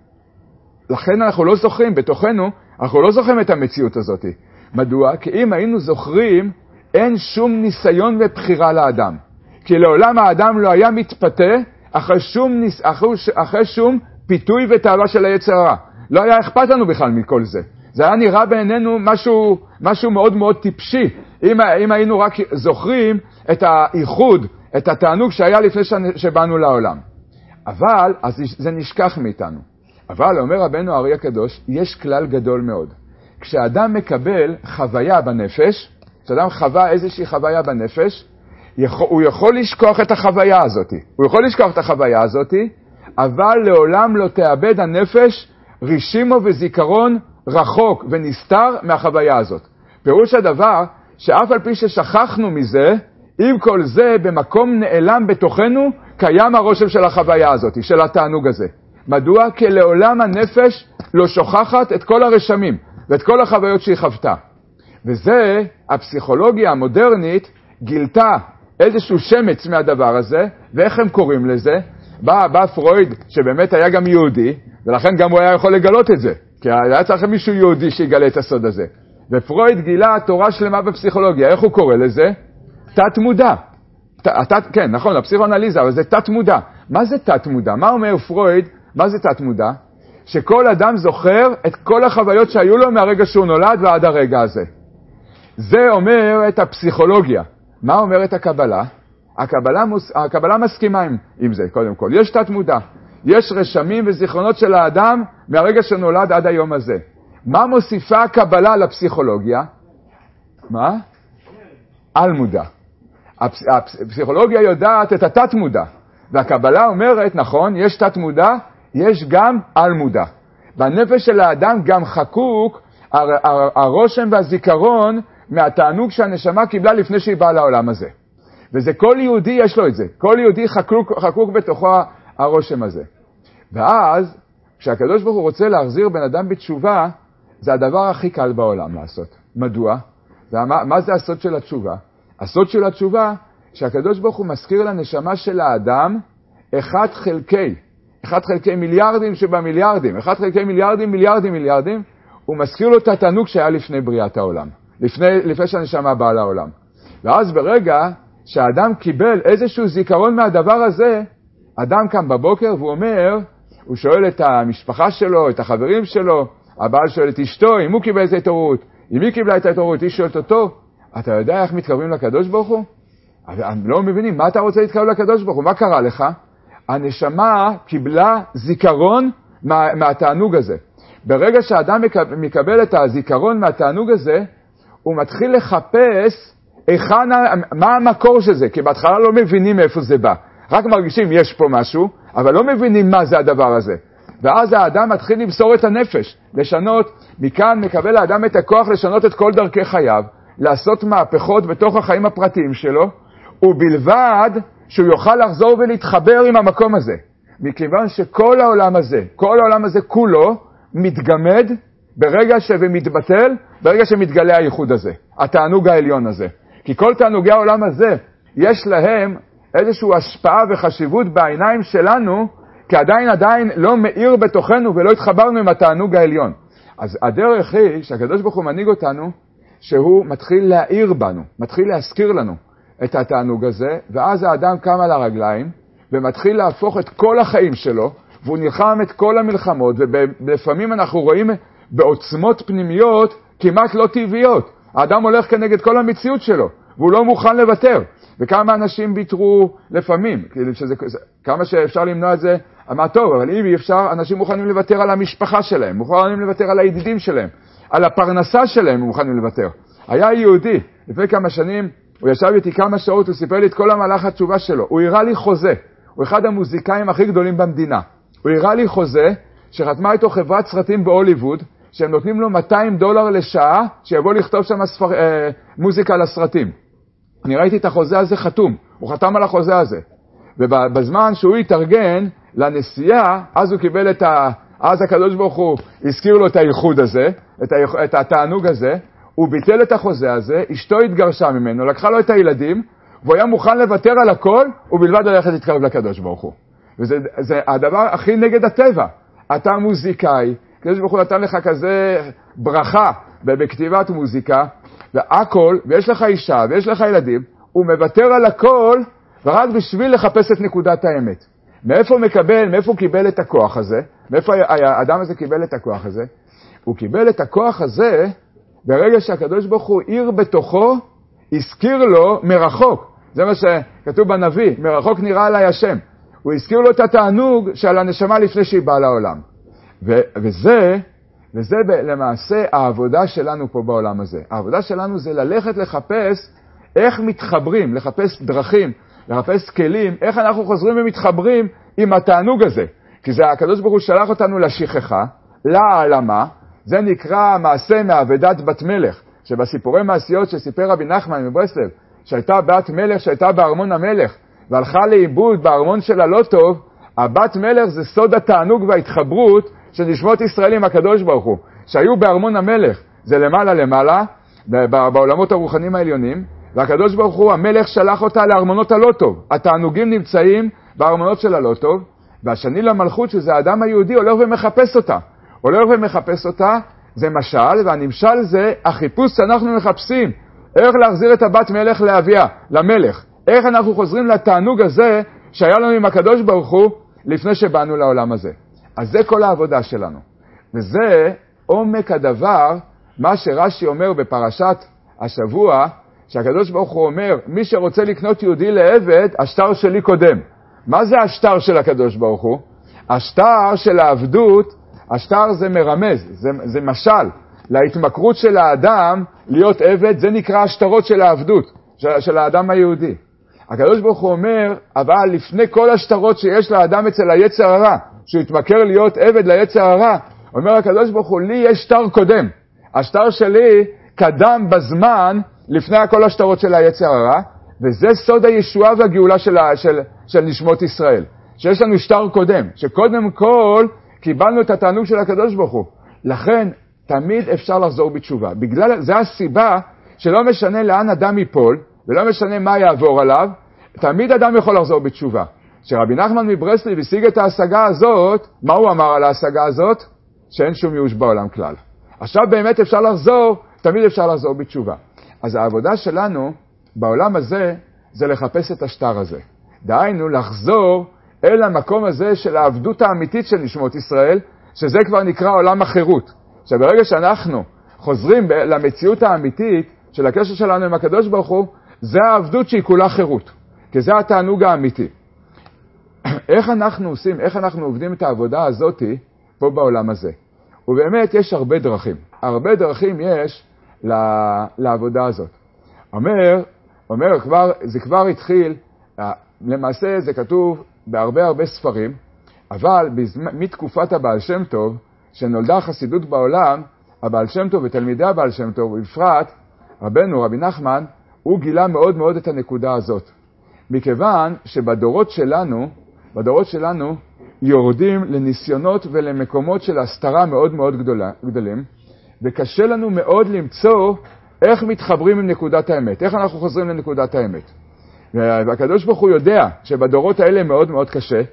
לכן אנחנו לא זוכרים, בתוכנו, אנחנו לא זוכרים את המציאות הזאת. מדוע? כי אם היינו זוכרים, אין שום ניסיון ובחירה לאדם. כי לעולם האדם לא היה מתפתה אחרי שום, אחרי, אחרי שום פיתוי ותאווה של היצר הרע. לא היה אכפת לנו בכלל מכל זה. זה היה נראה בעינינו משהו, משהו מאוד מאוד טיפשי. אם, אם היינו רק זוכרים את האיחוד, את התענוג שהיה לפני שבאנו לעולם. אבל, אז זה נשכח מאיתנו. אבל, אומר רבנו הארי הקדוש, יש כלל גדול מאוד. כשאדם מקבל חוויה בנפש, כשאדם חווה איזושהי חוויה בנפש, יכול, הוא יכול לשכוח את החוויה הזאת. הוא יכול לשכוח את החוויה הזאת, אבל לעולם לא תאבד הנפש רישימו וזיכרון רחוק ונסתר מהחוויה הזאת. פירוש הדבר, שאף על פי ששכחנו מזה, עם כל זה במקום נעלם בתוכנו, קיים הרושם של החוויה הזאת, של התענוג הזה. מדוע? כי לעולם הנפש לא שוכחת את כל הרשמים ואת כל החוויות שהיא חוותה. וזה, הפסיכולוגיה המודרנית גילתה איזשהו שמץ מהדבר הזה, ואיך הם קוראים לזה? בא, בא פרויד, שבאמת היה גם יהודי, ולכן גם הוא היה יכול לגלות את זה, כי היה צריך מישהו יהודי שיגלה את הסוד הזה. ופרויד גילה תורה שלמה בפסיכולוגיה, איך הוא קורא לזה? תת מודע. ת, תת, כן, נכון, הפסיכואנליזה, אבל זה תת מודע. מה זה תת מודע? מה אומר פרויד? מה זה תת מודע? שכל אדם זוכר את כל החוויות שהיו לו מהרגע שהוא נולד ועד הרגע הזה. זה אומר את הפסיכולוגיה. מה אומרת הקבלה? הקבלה, הקבלה מסכימה עם, עם זה, קודם כל. יש תת מודע. יש רשמים וזיכרונות של האדם מהרגע שנולד עד היום הזה. מה מוסיפה הקבלה לפסיכולוגיה? מה? על מודע. הפס, הפסיכולוגיה יודעת את התת מודע. והקבלה אומרת, נכון, יש תת מודע, יש גם על מודע. בנפש של האדם גם חקוק הרושם והזיכרון מהתענוג שהנשמה קיבלה לפני שהיא באה לעולם הזה. וזה כל יהודי יש לו את זה. כל יהודי חקוק, חקוק בתוכו הרושם הזה. ואז, כשהקדוש ברוך הוא רוצה להחזיר בן אדם בתשובה, זה הדבר הכי קל בעולם לעשות. מדוע? זה, מה, מה זה הסוד של התשובה? הסוד של התשובה, שהקדוש ברוך הוא מזכיר לנשמה של האדם, אחד חלקי, אחד חלקי מיליארדים שבמיליארדים, אחד חלקי מיליארדים, מיליארדים, מיליארדים, הוא מזכיר לו את התענוג שהיה לפני בריאת העולם, לפני, לפני שהנשמה באה לעולם. ואז ברגע שהאדם קיבל איזשהו זיכרון מהדבר הזה, אדם קם בבוקר והוא אומר, הוא שואל את המשפחה שלו, את החברים שלו, הבעל שואל את אשתו, אם הוא קיבל את ההתעוררות, אם היא קיבלה את ההתעוררות, היא שואלת אותו, אתה יודע איך מתקרבים לקדוש ברוך הוא? הם לא מבינים, מה אתה רוצה להתקרב לקדוש ברוך הוא? מה קרה לך? הנשמה קיבלה זיכרון מה, מהתענוג הזה. ברגע שהאדם מקבל את הזיכרון מהתענוג הזה, הוא מתחיל לחפש איכן, מה המקור של זה, כי בהתחלה לא מבינים איפה זה בא. רק מרגישים יש פה משהו, אבל לא מבינים מה זה הדבר הזה. ואז האדם מתחיל למסור את הנפש, לשנות, מכאן מקבל האדם את הכוח לשנות את כל דרכי חייו, לעשות מהפכות בתוך החיים הפרטיים שלו, ובלבד שהוא יוכל לחזור ולהתחבר עם המקום הזה. מכיוון שכל העולם הזה, כל העולם הזה כולו מתגמד ברגע שמתבטל, ברגע שמתגלה הייחוד הזה, התענוג העליון הזה. כי כל תענוגי העולם הזה, יש להם איזושהי השפעה וחשיבות בעיניים שלנו, כי עדיין עדיין לא מאיר בתוכנו ולא התחברנו עם התענוג העליון. אז הדרך היא שהקדוש ברוך הוא מנהיג אותנו, שהוא מתחיל להאיר בנו, מתחיל להזכיר לנו את התענוג הזה, ואז האדם קם על הרגליים, ומתחיל להפוך את כל החיים שלו, והוא נלחם את כל המלחמות, ולפעמים אנחנו רואים בעוצמות פנימיות כמעט לא טבעיות. האדם הולך כנגד כל המציאות שלו, והוא לא מוכן לוותר. וכמה אנשים ביטרו לפעמים, שזה, כמה שאפשר למנוע את זה, מה טוב, אבל אם אי אפשר, אנשים מוכנים לוותר על המשפחה שלהם, מוכנים לוותר על הידידים שלהם, על הפרנסה שלהם מוכנים לוותר. היה יהודי, לפני כמה שנים, הוא ישב איתי כמה שעות, הוא סיפר לי את כל המהלך התשובה שלו. הוא הראה לי חוזה, הוא אחד המוזיקאים הכי גדולים במדינה. הוא הראה לי חוזה שחתמה איתו חברת סרטים בהוליווד, שהם נותנים לו מאתיים דולר לשעה, שיבוא לכתוב שם ספר, אה, מוזיקה לסרטים. אני ראיתי את החוזה הזה חתום, הוא חתם על החוזה הזה. ובזמן שהוא התארגן לנסיעה, אז הוא קיבל את ה... אז הקדוש ברוך הוא הזכיר לו את הייחוד הזה, את, ה... את התענוג הזה, הוא ביטל את החוזה הזה, אשתו התגרשה ממנו, לקחה לו את הילדים, והוא היה מוכן לוותר על הכל, ובלבד ללכת להתקרב לקדוש ברוך הוא. וזה זה הדבר הכי נגד הטבע. אתה מוזיקאי, הקדוש ברוך הוא נתן לך כזה ברכה בכתיבת מוזיקה, והכל, ויש לך אישה, ויש לך ילדים, הוא מוותר על הכל, ורק בשביל לחפש את נקודת האמת. מאיפה הוא מקבל, מאיפה הוא קיבל את הכוח הזה? מאיפה האדם הזה קיבל את הכוח הזה? הוא קיבל את הכוח הזה, ברגע שהקדוש ברוך הוא עיר בתוכו, הזכיר לו מרחוק. זה מה שכתוב בנביא, מרחוק נראה עליי השם. הוא הזכיר לו את התענוג של הנשמה לפני שהיא באה לעולם. ו- וזה, וזה למעשה העבודה שלנו פה בעולם הזה. העבודה שלנו זה ללכת לחפש איך מתחברים, לחפש דרכים, לחפש כלים, איך אנחנו חוזרים ומתחברים עם התענוג הזה. כי זה הקדוש ברוך הוא שלח אותנו לשכחה, להעלמה, זה נקרא מעשה מעבדת בת מלך, שבסיפורי מעשיות שסיפר רבי נחמן מברסלב, שהייתה בת מלך שהייתה בארמון המלך, והלכה לאיבוד בארמון שלה לא טוב, הבת מלך זה סוד התענוג וההתחברות של נשמות ישראל עם הקדוש ברוך הוא, שהיו בארמון המלך, זה למעלה למעלה, בעולמות הרוחניים העליונים, והקדוש ברוך הוא, המלך שלח אותה לארמונות הלא טוב, התענוגים נמצאים בארמונות של הלא טוב, והשני למלכות שזה האדם היהודי הולך ומחפש אותה, הולך ומחפש אותה, זה משל, והנמשל זה החיפוש שאנחנו מחפשים, איך להחזיר את הבת מלך לאביה, למלך, איך אנחנו חוזרים לתענוג הזה שהיה לנו עם הקדוש ברוך הוא לפני שבאנו לעולם הזה. אז זה כל העבודה שלנו. וזה עומק הדבר, מה שרש"י אומר בפרשת השבוע, שהקדוש ברוך הוא אומר, מי שרוצה לקנות יהודי לעבד, השטר שלי קודם. מה זה השטר של הקדוש ברוך הוא? השטר של העבדות, השטר זה מרמז, זה, זה משל, להתמכרות של האדם להיות עבד, זה נקרא השטרות של העבדות, של, של האדם היהודי. הקדוש ברוך הוא אומר, אבל לפני כל השטרות שיש לאדם אצל היצר הרע, שהוא יתמכר להיות עבד ליצר הרע, אומר הקדוש ברוך הוא, לי יש שטר קודם. השטר שלי קדם בזמן לפני כל השטרות של היצר הרע, וזה סוד הישועה והגאולה של, של, של נשמות ישראל. שיש לנו שטר קודם, שקודם כל קיבלנו את התענוג של הקדוש ברוך הוא. לכן תמיד אפשר לחזור בתשובה. בגלל, זה הסיבה שלא משנה לאן אדם ייפול, ולא משנה מה יעבור עליו, תמיד אדם יכול לחזור בתשובה. שרבי נחמן מברסלב השיג את ההשגה הזאת, מה הוא אמר על ההשגה הזאת? שאין שום ייאוש בעולם כלל. עכשיו באמת אפשר לחזור, תמיד אפשר לחזור בתשובה. אז העבודה שלנו בעולם הזה, זה לחפש את השטר הזה. דהיינו, לחזור אל המקום הזה של העבדות האמיתית של נשמות ישראל, שזה כבר נקרא עולם החירות. שברגע שאנחנו חוזרים למציאות האמיתית של הקשר שלנו עם הקדוש ברוך הוא, זה העבדות שהיא כולה חירות. כי זה התענוג האמיתי. איך אנחנו עושים, איך אנחנו עובדים את העבודה הזאת פה בעולם הזה? ובאמת יש הרבה דרכים. הרבה דרכים יש לעבודה הזאת. אומר, אומר, כבר, זה כבר התחיל, למעשה זה כתוב בהרבה הרבה ספרים, אבל מתקופת הבעל שם טוב, שנולדה החסידות בעולם, הבעל שם טוב ותלמידי הבעל שם טוב, ובפרט רבנו, רבי נחמן, הוא גילה מאוד מאוד את הנקודה הזאת. מכיוון שבדורות שלנו, בדורות שלנו, יורדים לניסיונות ולמקומות של הסתרה מאוד מאוד גדולה, גדולים, וקשה לנו מאוד למצוא איך מתחברים עם נקודת האמת, איך אנחנו חוזרים לנקודת האמת. והקדוש ברוך הוא יודע שבדורות האלה מאוד מאוד קשה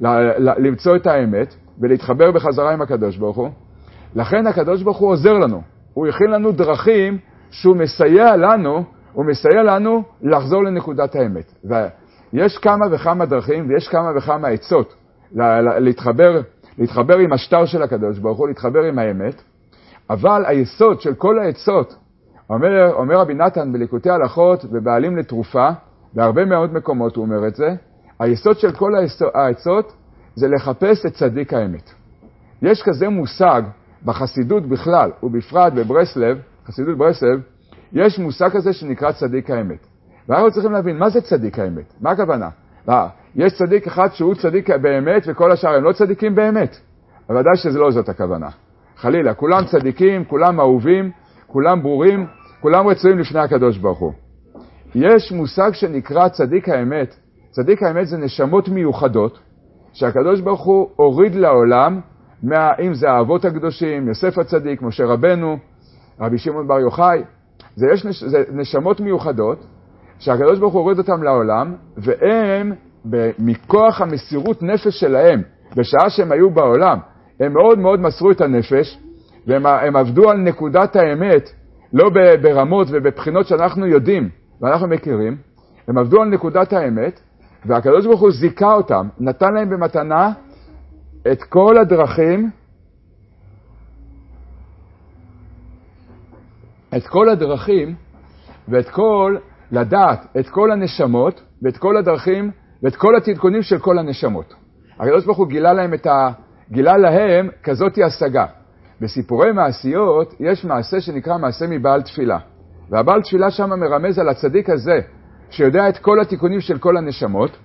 למצוא את האמת ולהתחבר בחזרה עם הקדוש ברוך הוא. לכן הקדוש ברוך הוא עוזר לנו. הוא הכין לנו דרכים שהוא מסייע לנו, הוא מסייע לנו לחזור לנקודת האמת. ויש כמה וכמה דרכים ויש כמה וכמה עצות להתחבר, להתחבר עם השטר של הקדוש ברוך הוא, להתחבר עם האמת. אבל היסוד של כל העצות, אומר, אומר רבי נתן בליקוטי הלכות ובעלים לתרופה, בהרבה מאוד מקומות הוא אומר את זה, היסוד של כל העצות זה לחפש את צדיק האמת. יש כזה מושג בחסידות בכלל, ובפרט בברסלב, חסידות ברסלב, יש מושג כזה שנקרא צדיק האמת. ואנחנו צריכים להבין, מה זה צדיק האמת? מה הכוונה? לא, יש צדיק אחד שהוא צדיק באמת, וכל השאר הם לא צדיקים באמת. אבל ודאי שזה לא זאת הכוונה. חלילה, כולם צדיקים, כולם אהובים, כולם ברורים, כולם רצויים לפני הקדוש ברוך הוא. יש מושג שנקרא צדיק האמת. צדיק האמת זה נשמות מיוחדות, שהקדוש ברוך הוא הוריד לעולם, מה, אם זה האבות הקדושים, יוסף הצדיק, משה רבנו, רבי שמעון בר יוחאי, זה, יש נש, זה נשמות מיוחדות, שהקדוש ברוך הוא הוריד אותם לעולם, והם, מכוח המסירות נפש שלהם, בשעה שהם היו בעולם, הם מאוד מאוד מסרו את הנפש, והם הם עבדו על נקודת האמת, לא ברמות ובבחינות שאנחנו יודעים, ואנחנו מכירים, הם עבדו על נקודת האמת, והקדוש ברוך הוא זיקה אותם, נתן להם במתנה את כל הדרכים, את כל הדרכים, ואת כל, לדעת את כל הנשמות, ואת כל הדרכים, ואת כל התדכונים של כל הנשמות. הקדוש ברוך הוא גילה להם את ה... גילה להם כזאת השגה. בסיפורי מעשיות יש מעשה שנקרא מעשה מבעל תפילה. והבעל תפילה שם מרמז על הצדיק הזה, שיודע את כל התיקונים של כל הנשמות.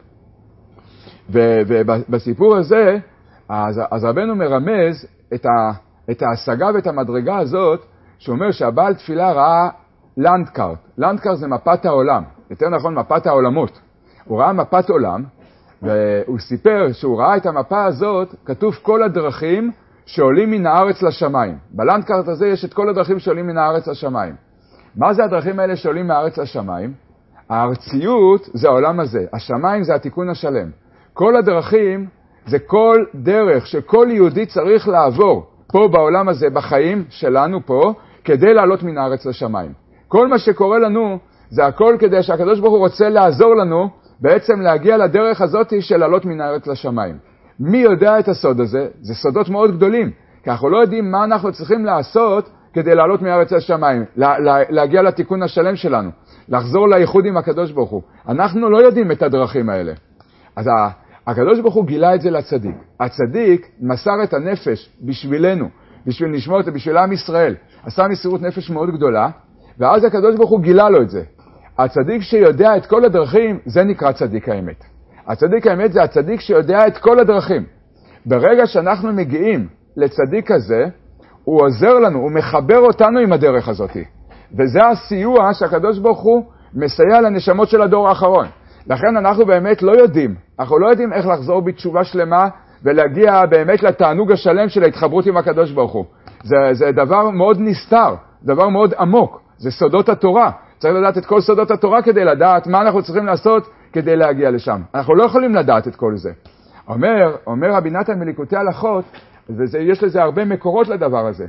ובסיפור הזה, אז, אז רבנו מרמז את, ה, את ההשגה ואת המדרגה הזאת, שאומר שהבעל תפילה ראה לנדקארט. לנדקארט זה מפת העולם, יותר נכון מפת העולמות. הוא ראה מפת עולם, והוא סיפר שהוא ראה את המפה הזאת, כתוב כל הדרכים שעולים מן הארץ לשמיים. בלנדקארט הזה יש את כל הדרכים שעולים מן הארץ לשמיים. מה זה הדרכים האלה שעולים מהארץ לשמיים? הארציות זה העולם הזה, השמיים זה התיקון השלם. כל הדרכים זה כל דרך שכל יהודי צריך לעבור פה בעולם הזה, בחיים שלנו פה, כדי לעלות מן הארץ לשמיים. כל מה שקורה לנו זה הכל כדי שהקדוש ברוך הוא רוצה לעזור לנו בעצם להגיע לדרך הזאת של לעלות מן הארץ לשמיים. מי יודע את הסוד הזה? זה סודות מאוד גדולים, כי אנחנו לא יודעים מה אנחנו צריכים לעשות כדי לעלות מן הארץ לשמיים, לה, לה, להגיע לתיקון השלם שלנו. לחזור לייחוד עם הקדוש ברוך הוא. אנחנו לא יודעים את הדרכים האלה. אז הקדוש ברוך הוא גילה את זה לצדיק. הצדיק מסר את הנפש בשבילנו, בשביל נשמות, בשביל עם ישראל. עשה מסירות נפש מאוד גדולה, ואז הקדוש ברוך הוא גילה לו את זה. הצדיק שיודע את כל הדרכים, זה נקרא צדיק האמת. הצדיק האמת זה הצדיק שיודע את כל הדרכים. ברגע שאנחנו מגיעים לצדיק הזה, הוא עוזר לנו, הוא מחבר אותנו עם הדרך הזאת. וזה הסיוע שהקדוש ברוך הוא מסייע לנשמות של הדור האחרון. לכן אנחנו באמת לא יודעים, אנחנו לא יודעים איך לחזור בתשובה שלמה ולהגיע באמת לתענוג השלם של ההתחברות עם הקדוש ברוך הוא. זה, זה דבר מאוד נסתר, דבר מאוד עמוק, זה סודות התורה. צריך לדעת את כל סודות התורה כדי לדעת מה אנחנו צריכים לעשות כדי להגיע לשם. אנחנו לא יכולים לדעת את כל זה. אומר, אומר רבי נתן מליקוטי הלכות, ויש לזה הרבה מקורות לדבר הזה.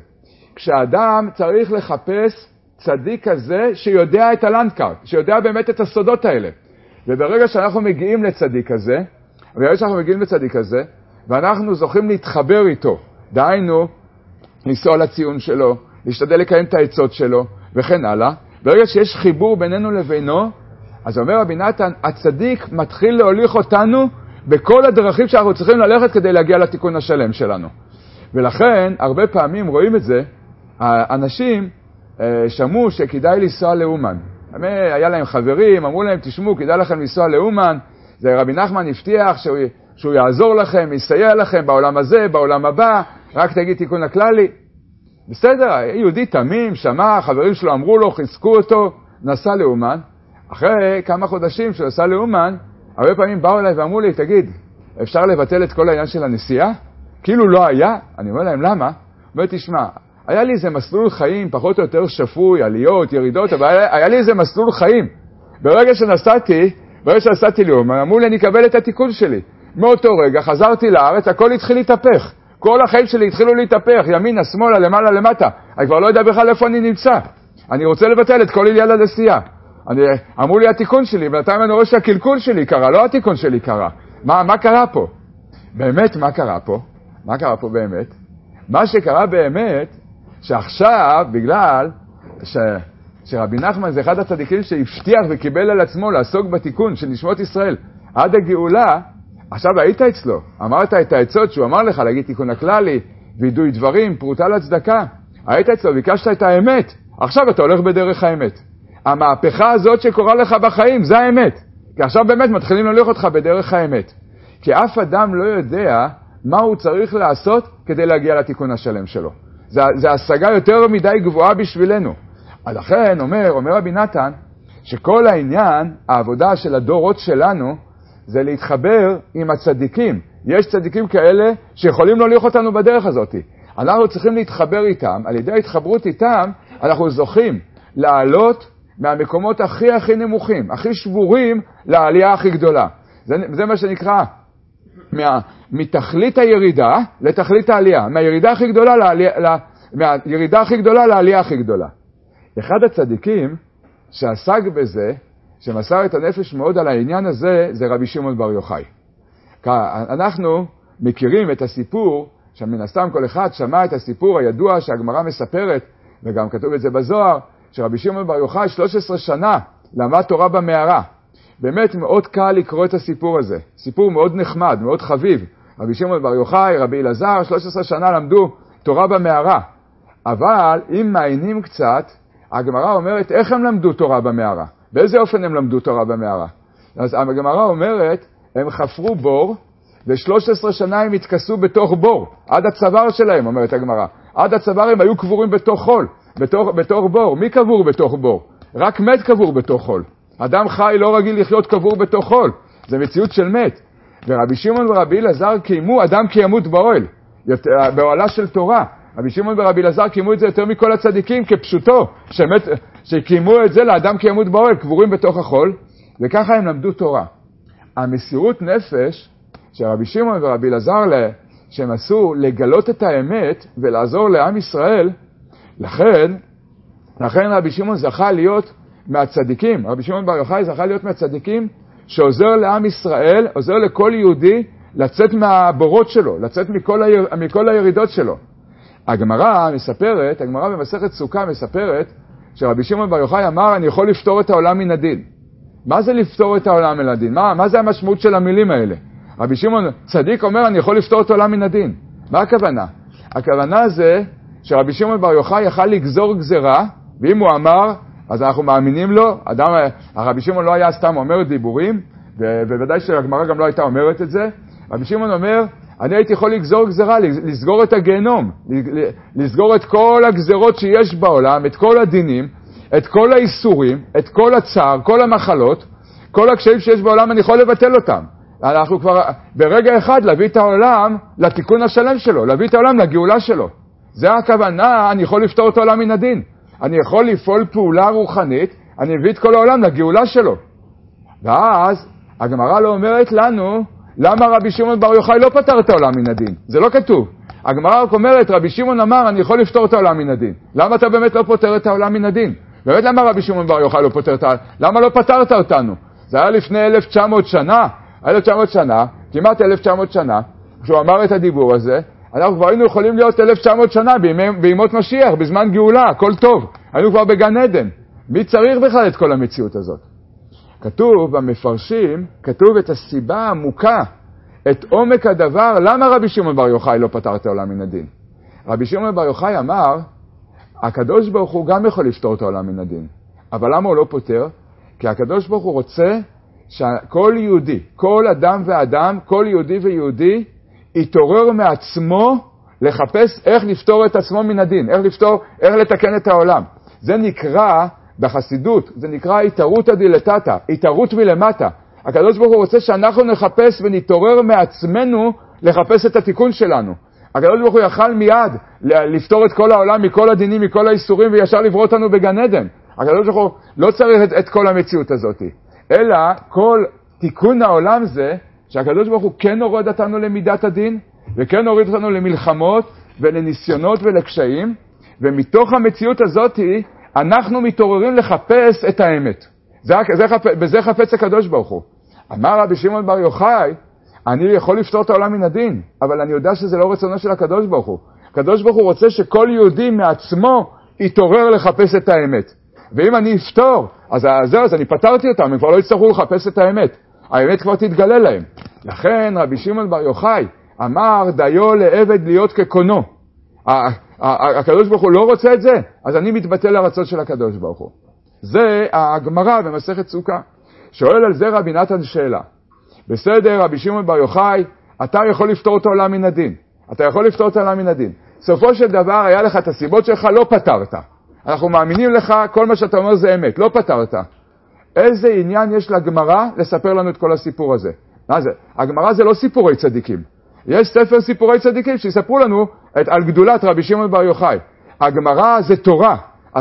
כשאדם צריך לחפש צדיק כזה שיודע את הלנדקארט, שיודע באמת את הסודות האלה. וברגע שאנחנו מגיעים לצדיק הזה, ברגע שאנחנו מגיעים לצדיק הזה, ואנחנו זוכים להתחבר איתו, דהיינו, לנסוע לציון שלו, להשתדל לקיים את העצות שלו, וכן הלאה, ברגע שיש חיבור בינינו לבינו, אז אומר רבי נתן, הצדיק מתחיל להוליך אותנו בכל הדרכים שאנחנו צריכים ללכת כדי להגיע לתיקון השלם שלנו. ולכן, הרבה פעמים רואים את זה, האנשים שמעו שכדאי לנסוע לאומן. היה להם חברים, אמרו להם, תשמעו, כדאי לכם לנסוע לאומן, זה רבי נחמן הבטיח שהוא, שהוא יעזור לכם, יסייע לכם בעולם הזה, בעולם הבא, רק תגיד תיקון הכללי. בסדר, יהודי תמים, שמע, חברים שלו אמרו לו, חיזקו אותו, נסע לאומן. אחרי כמה חודשים שהוא נסע לאומן, הרבה פעמים באו אליי ואמרו לי, תגיד, אפשר לבטל את כל העניין של הנסיעה? כאילו לא היה. אני אומר להם, למה? אומר, תשמע, היה לי איזה מסלול חיים, פחות או יותר שפוי, עליות, ירידות, אבל היה, היה לי איזה מסלול חיים. ברגע שנסעתי, ברגע שנסעתי לאומן, אמרו לי, אני אקבל את התיקון שלי. מאותו רגע חזרתי לארץ, הכל התחיל להתהפך. כל החיים שלי התחילו להתהפך, ימינה, שמאלה, למעלה, למטה. אני כבר לא יודע בכלל איפה אני נמצא. אני רוצה לבטל את כל עניין הנסיעה. אני, אמרו לי התיקון שלי, בינתיים אני רואה שהקלקול שלי קרה, לא התיקון שלי קרה. מה, מה קרה פה? באמת, מה קרה פה? מה קרה פה באמת? מה שקרה באמת, שעכשיו, בגלל ש, שרבי נחמן זה אחד הצדיקים שהבטיח וקיבל על עצמו לעסוק בתיקון של נשמות ישראל עד הגאולה, עכשיו היית אצלו, אמרת את העצות שהוא אמר לך להגיד תיקון הכללי, וידוי דברים, פרוטה לצדקה, היית אצלו, ביקשת את האמת, עכשיו אתה הולך בדרך האמת. המהפכה הזאת שקורה לך בחיים, זה האמת. כי עכשיו באמת מתחילים להוליך אותך בדרך האמת. כי אף אדם לא יודע מה הוא צריך לעשות כדי להגיע לתיקון השלם שלו. זה, זה השגה יותר מדי גבוהה בשבילנו. אז לכן אומר, אומר רבי נתן, שכל העניין, העבודה של הדורות שלנו, זה להתחבר עם הצדיקים. יש צדיקים כאלה שיכולים להוליך אותנו בדרך הזאת. אנחנו צריכים להתחבר איתם, על ידי ההתחברות איתם, אנחנו זוכים לעלות מהמקומות הכי הכי נמוכים, הכי שבורים, לעלייה הכי גדולה. זה, זה מה שנקרא, מה, מתכלית הירידה לתכלית העלייה. מהירידה הכי גדולה לעלייה, לה, מהירידה הכי גדולה לעלייה הכי גדולה. אחד הצדיקים שעסק בזה, שמסר את הנפש מאוד על העניין הזה, זה רבי שמעון בר יוחאי. אנחנו מכירים את הסיפור, שמן הסתם כל אחד שמע את הסיפור הידוע שהגמרא מספרת, וגם כתוב את זה בזוהר, שרבי שמעון בר יוחאי שלוש עשרה שנה למד תורה במערה. באמת מאוד קל לקרוא את הסיפור הזה. סיפור מאוד נחמד, מאוד חביב. רבי שמעון בר יוחאי, רבי אלעזר, שלוש עשרה שנה למדו תורה במערה. אבל אם מעיינים קצת, הגמרא אומרת איך הם למדו תורה במערה. באיזה אופן הם למדו תורה במערה? אז הגמרא אומרת, הם חפרו בור, ו-שלוש עשרה שנה הם התכסו בתוך בור. עד הצוואר שלהם, אומרת הגמרא. עד הצוואר הם היו קבורים בתוך חול. בתוך, בתוך בור. מי קבור בתוך בור? רק מת קבור בתוך חול. אדם חי לא רגיל לחיות קבור בתוך חול. זה מציאות של מת. ורבי שמעון ורבי אלעזר קיימו אדם כי ימות באוהל. באוהלה של תורה. רבי שמעון ורבי אלעזר קיימו את זה יותר מכל הצדיקים כפשוטו. שמת, שקיימו את זה לאדם כי ימות באוהל. קבורים בתוך החול. וככה הם למדו תורה. המסירות נפש שרבי שמעון ורבי אלעזר שהם עשו לגלות את האמת ולעזור לעם ישראל, לכן, לכן רבי שמעון זכה להיות מהצדיקים, רבי שמעון בר יוחאי זכה להיות מהצדיקים שעוזר לעם ישראל, עוזר לכל יהודי לצאת מהבורות שלו, לצאת מכל, היר, מכל הירידות שלו. הגמרא מספרת, הגמרא במסכת סוכה מספרת, שרבי שמעון בר יוחאי אמר, אני יכול לפתור את העולם מן הדין. מה זה לפתור את העולם מן הדין? מה, מה זה המשמעות של המילים האלה? רבי שמעון צדיק אומר, אני יכול לפתור את העולם מן הדין. מה הכוונה? הכוונה זה שרבי שמעון בר יוחאי יכל לגזור גזרה, ואם הוא אמר, אז אנחנו מאמינים לו. אדם, הרבי שמעון לא היה סתם אומר דיבורים, ובוודאי שהגמרא גם לא הייתה אומרת את זה. רבי שמעון אומר, אני הייתי יכול לגזור גזרה, לסגור את הגיהנום, לסגור את כל הגזרות שיש בעולם, את כל הדינים, את כל האיסורים, את כל הצער, כל המחלות, כל הקשיים שיש בעולם, אני יכול לבטל אותם. אנחנו כבר ברגע אחד להביא את העולם לתיקון השלם שלו, להביא את העולם לגאולה שלו. זה הכוונה, אני יכול לפתור את העולם מן הדין. אני יכול לפעול פעולה רוחנית, אני מביא את כל העולם לגאולה שלו. ואז הגמרא לא אומרת לנו, למה רבי שמעון בר יוחאי לא פתר את העולם מן הדין? זה לא כתוב. הגמרא רק אומרת, רבי שמעון אמר, אני יכול לפתור את העולם מן הדין. למה אתה באמת לא פותר את העולם מן הדין? באמת למה רבי שמעון בר יוחאי לא פותר את העולם? למה לא פתרת אותנו? זה היה לפני אלף תשע מאות שנה, אלף תשע מאות שנה, כמעט אלף תשע מאות שנה, כשהוא אמר את הדיבור הזה, אנחנו כבר היינו יכולים להיות אלף תשע מאות שנה בימות משיח, בזמן גאולה, הכל טוב. היינו כבר בגן עדן. מי צריך בכלל את כל המציאות הזאת? כתוב במפרשים, כתוב את הסיבה העמוקה, את עומק הדבר, למה רבי שמעון בר יוחאי לא פתר את העולם מן הדין? רבי שמעון בר יוחאי אמר, הקדוש ברוך הוא גם יכול לפתור את העולם מן הדין. אבל למה הוא לא פותר? כי הקדוש ברוך הוא רוצה שכל יהודי, כל אדם ואדם, כל יהודי ויהודי, יתעורר מעצמו לחפש איך לפתור את עצמו מן הדין, איך לפתור, איך לתקן את העולם. זה נקרא, בחסידות, זה נקרא התערותא דילתתא, התערות מלמטה. הקדוש ברוך הוא רוצה שאנחנו נחפש ונתעורר מעצמנו לחפש את התיקון שלנו. הקדוש ברוך הוא יכל מיד לפתור את כל העולם מכל הדינים, מכל האיסורים, וישר לברוא אותנו בגן עדן. הקדוש ברוך הוא לא צריך את, את כל המציאות הזאת, אלא כל תיקון העולם זה שהקדוש ברוך הוא כן הוריד אותנו למידת הדין, וכן הוריד אותנו למלחמות ולניסיונות ולקשיים, ומתוך המציאות הזאת אנחנו מתעוררים לחפש את האמת. זה, זה, בזה חפץ הקדוש ברוך הוא. אמר רבי שמעון בר יוחאי, אני יכול לפתור את העולם מן הדין, אבל אני יודע שזה לא רצונו של הקדוש ברוך הוא. הקדוש ברוך הוא רוצה שכל יהודי מעצמו יתעורר לחפש את האמת. ואם אני אפתור, אז זהו, אז אני פתרתי אותם, הם כבר לא יצטרכו לחפש את האמת. האמת כבר תתגלה להם. לכן רבי שמעון בר יוחאי אמר, דיו לעבד להיות כקונו. הקדוש ברוך הוא לא רוצה את זה, אז אני מתבטל לרצון של הקדוש ברוך הוא. זה הגמרא במסכת סוכה. שואל על זה רבי נתן שאלה. בסדר, רבי שמעון בר יוחאי, אתה יכול לפתור את העולם מן הדין. אתה יכול לפתור את העולם מן הדין. סופו של דבר היה לך את הסיבות שלך, לא פתרת. אנחנו מאמינים לך, כל מה שאתה אומר זה אמת, לא פתרת. איזה עניין יש לגמרא לספר לנו את כל הסיפור הזה? מה זה? הגמרא זה לא סיפורי צדיקים. יש ספר סיפורי צדיקים שיספרו לנו את, על גדולת רבי שמעון בר יוחאי. הגמרא זה תורה.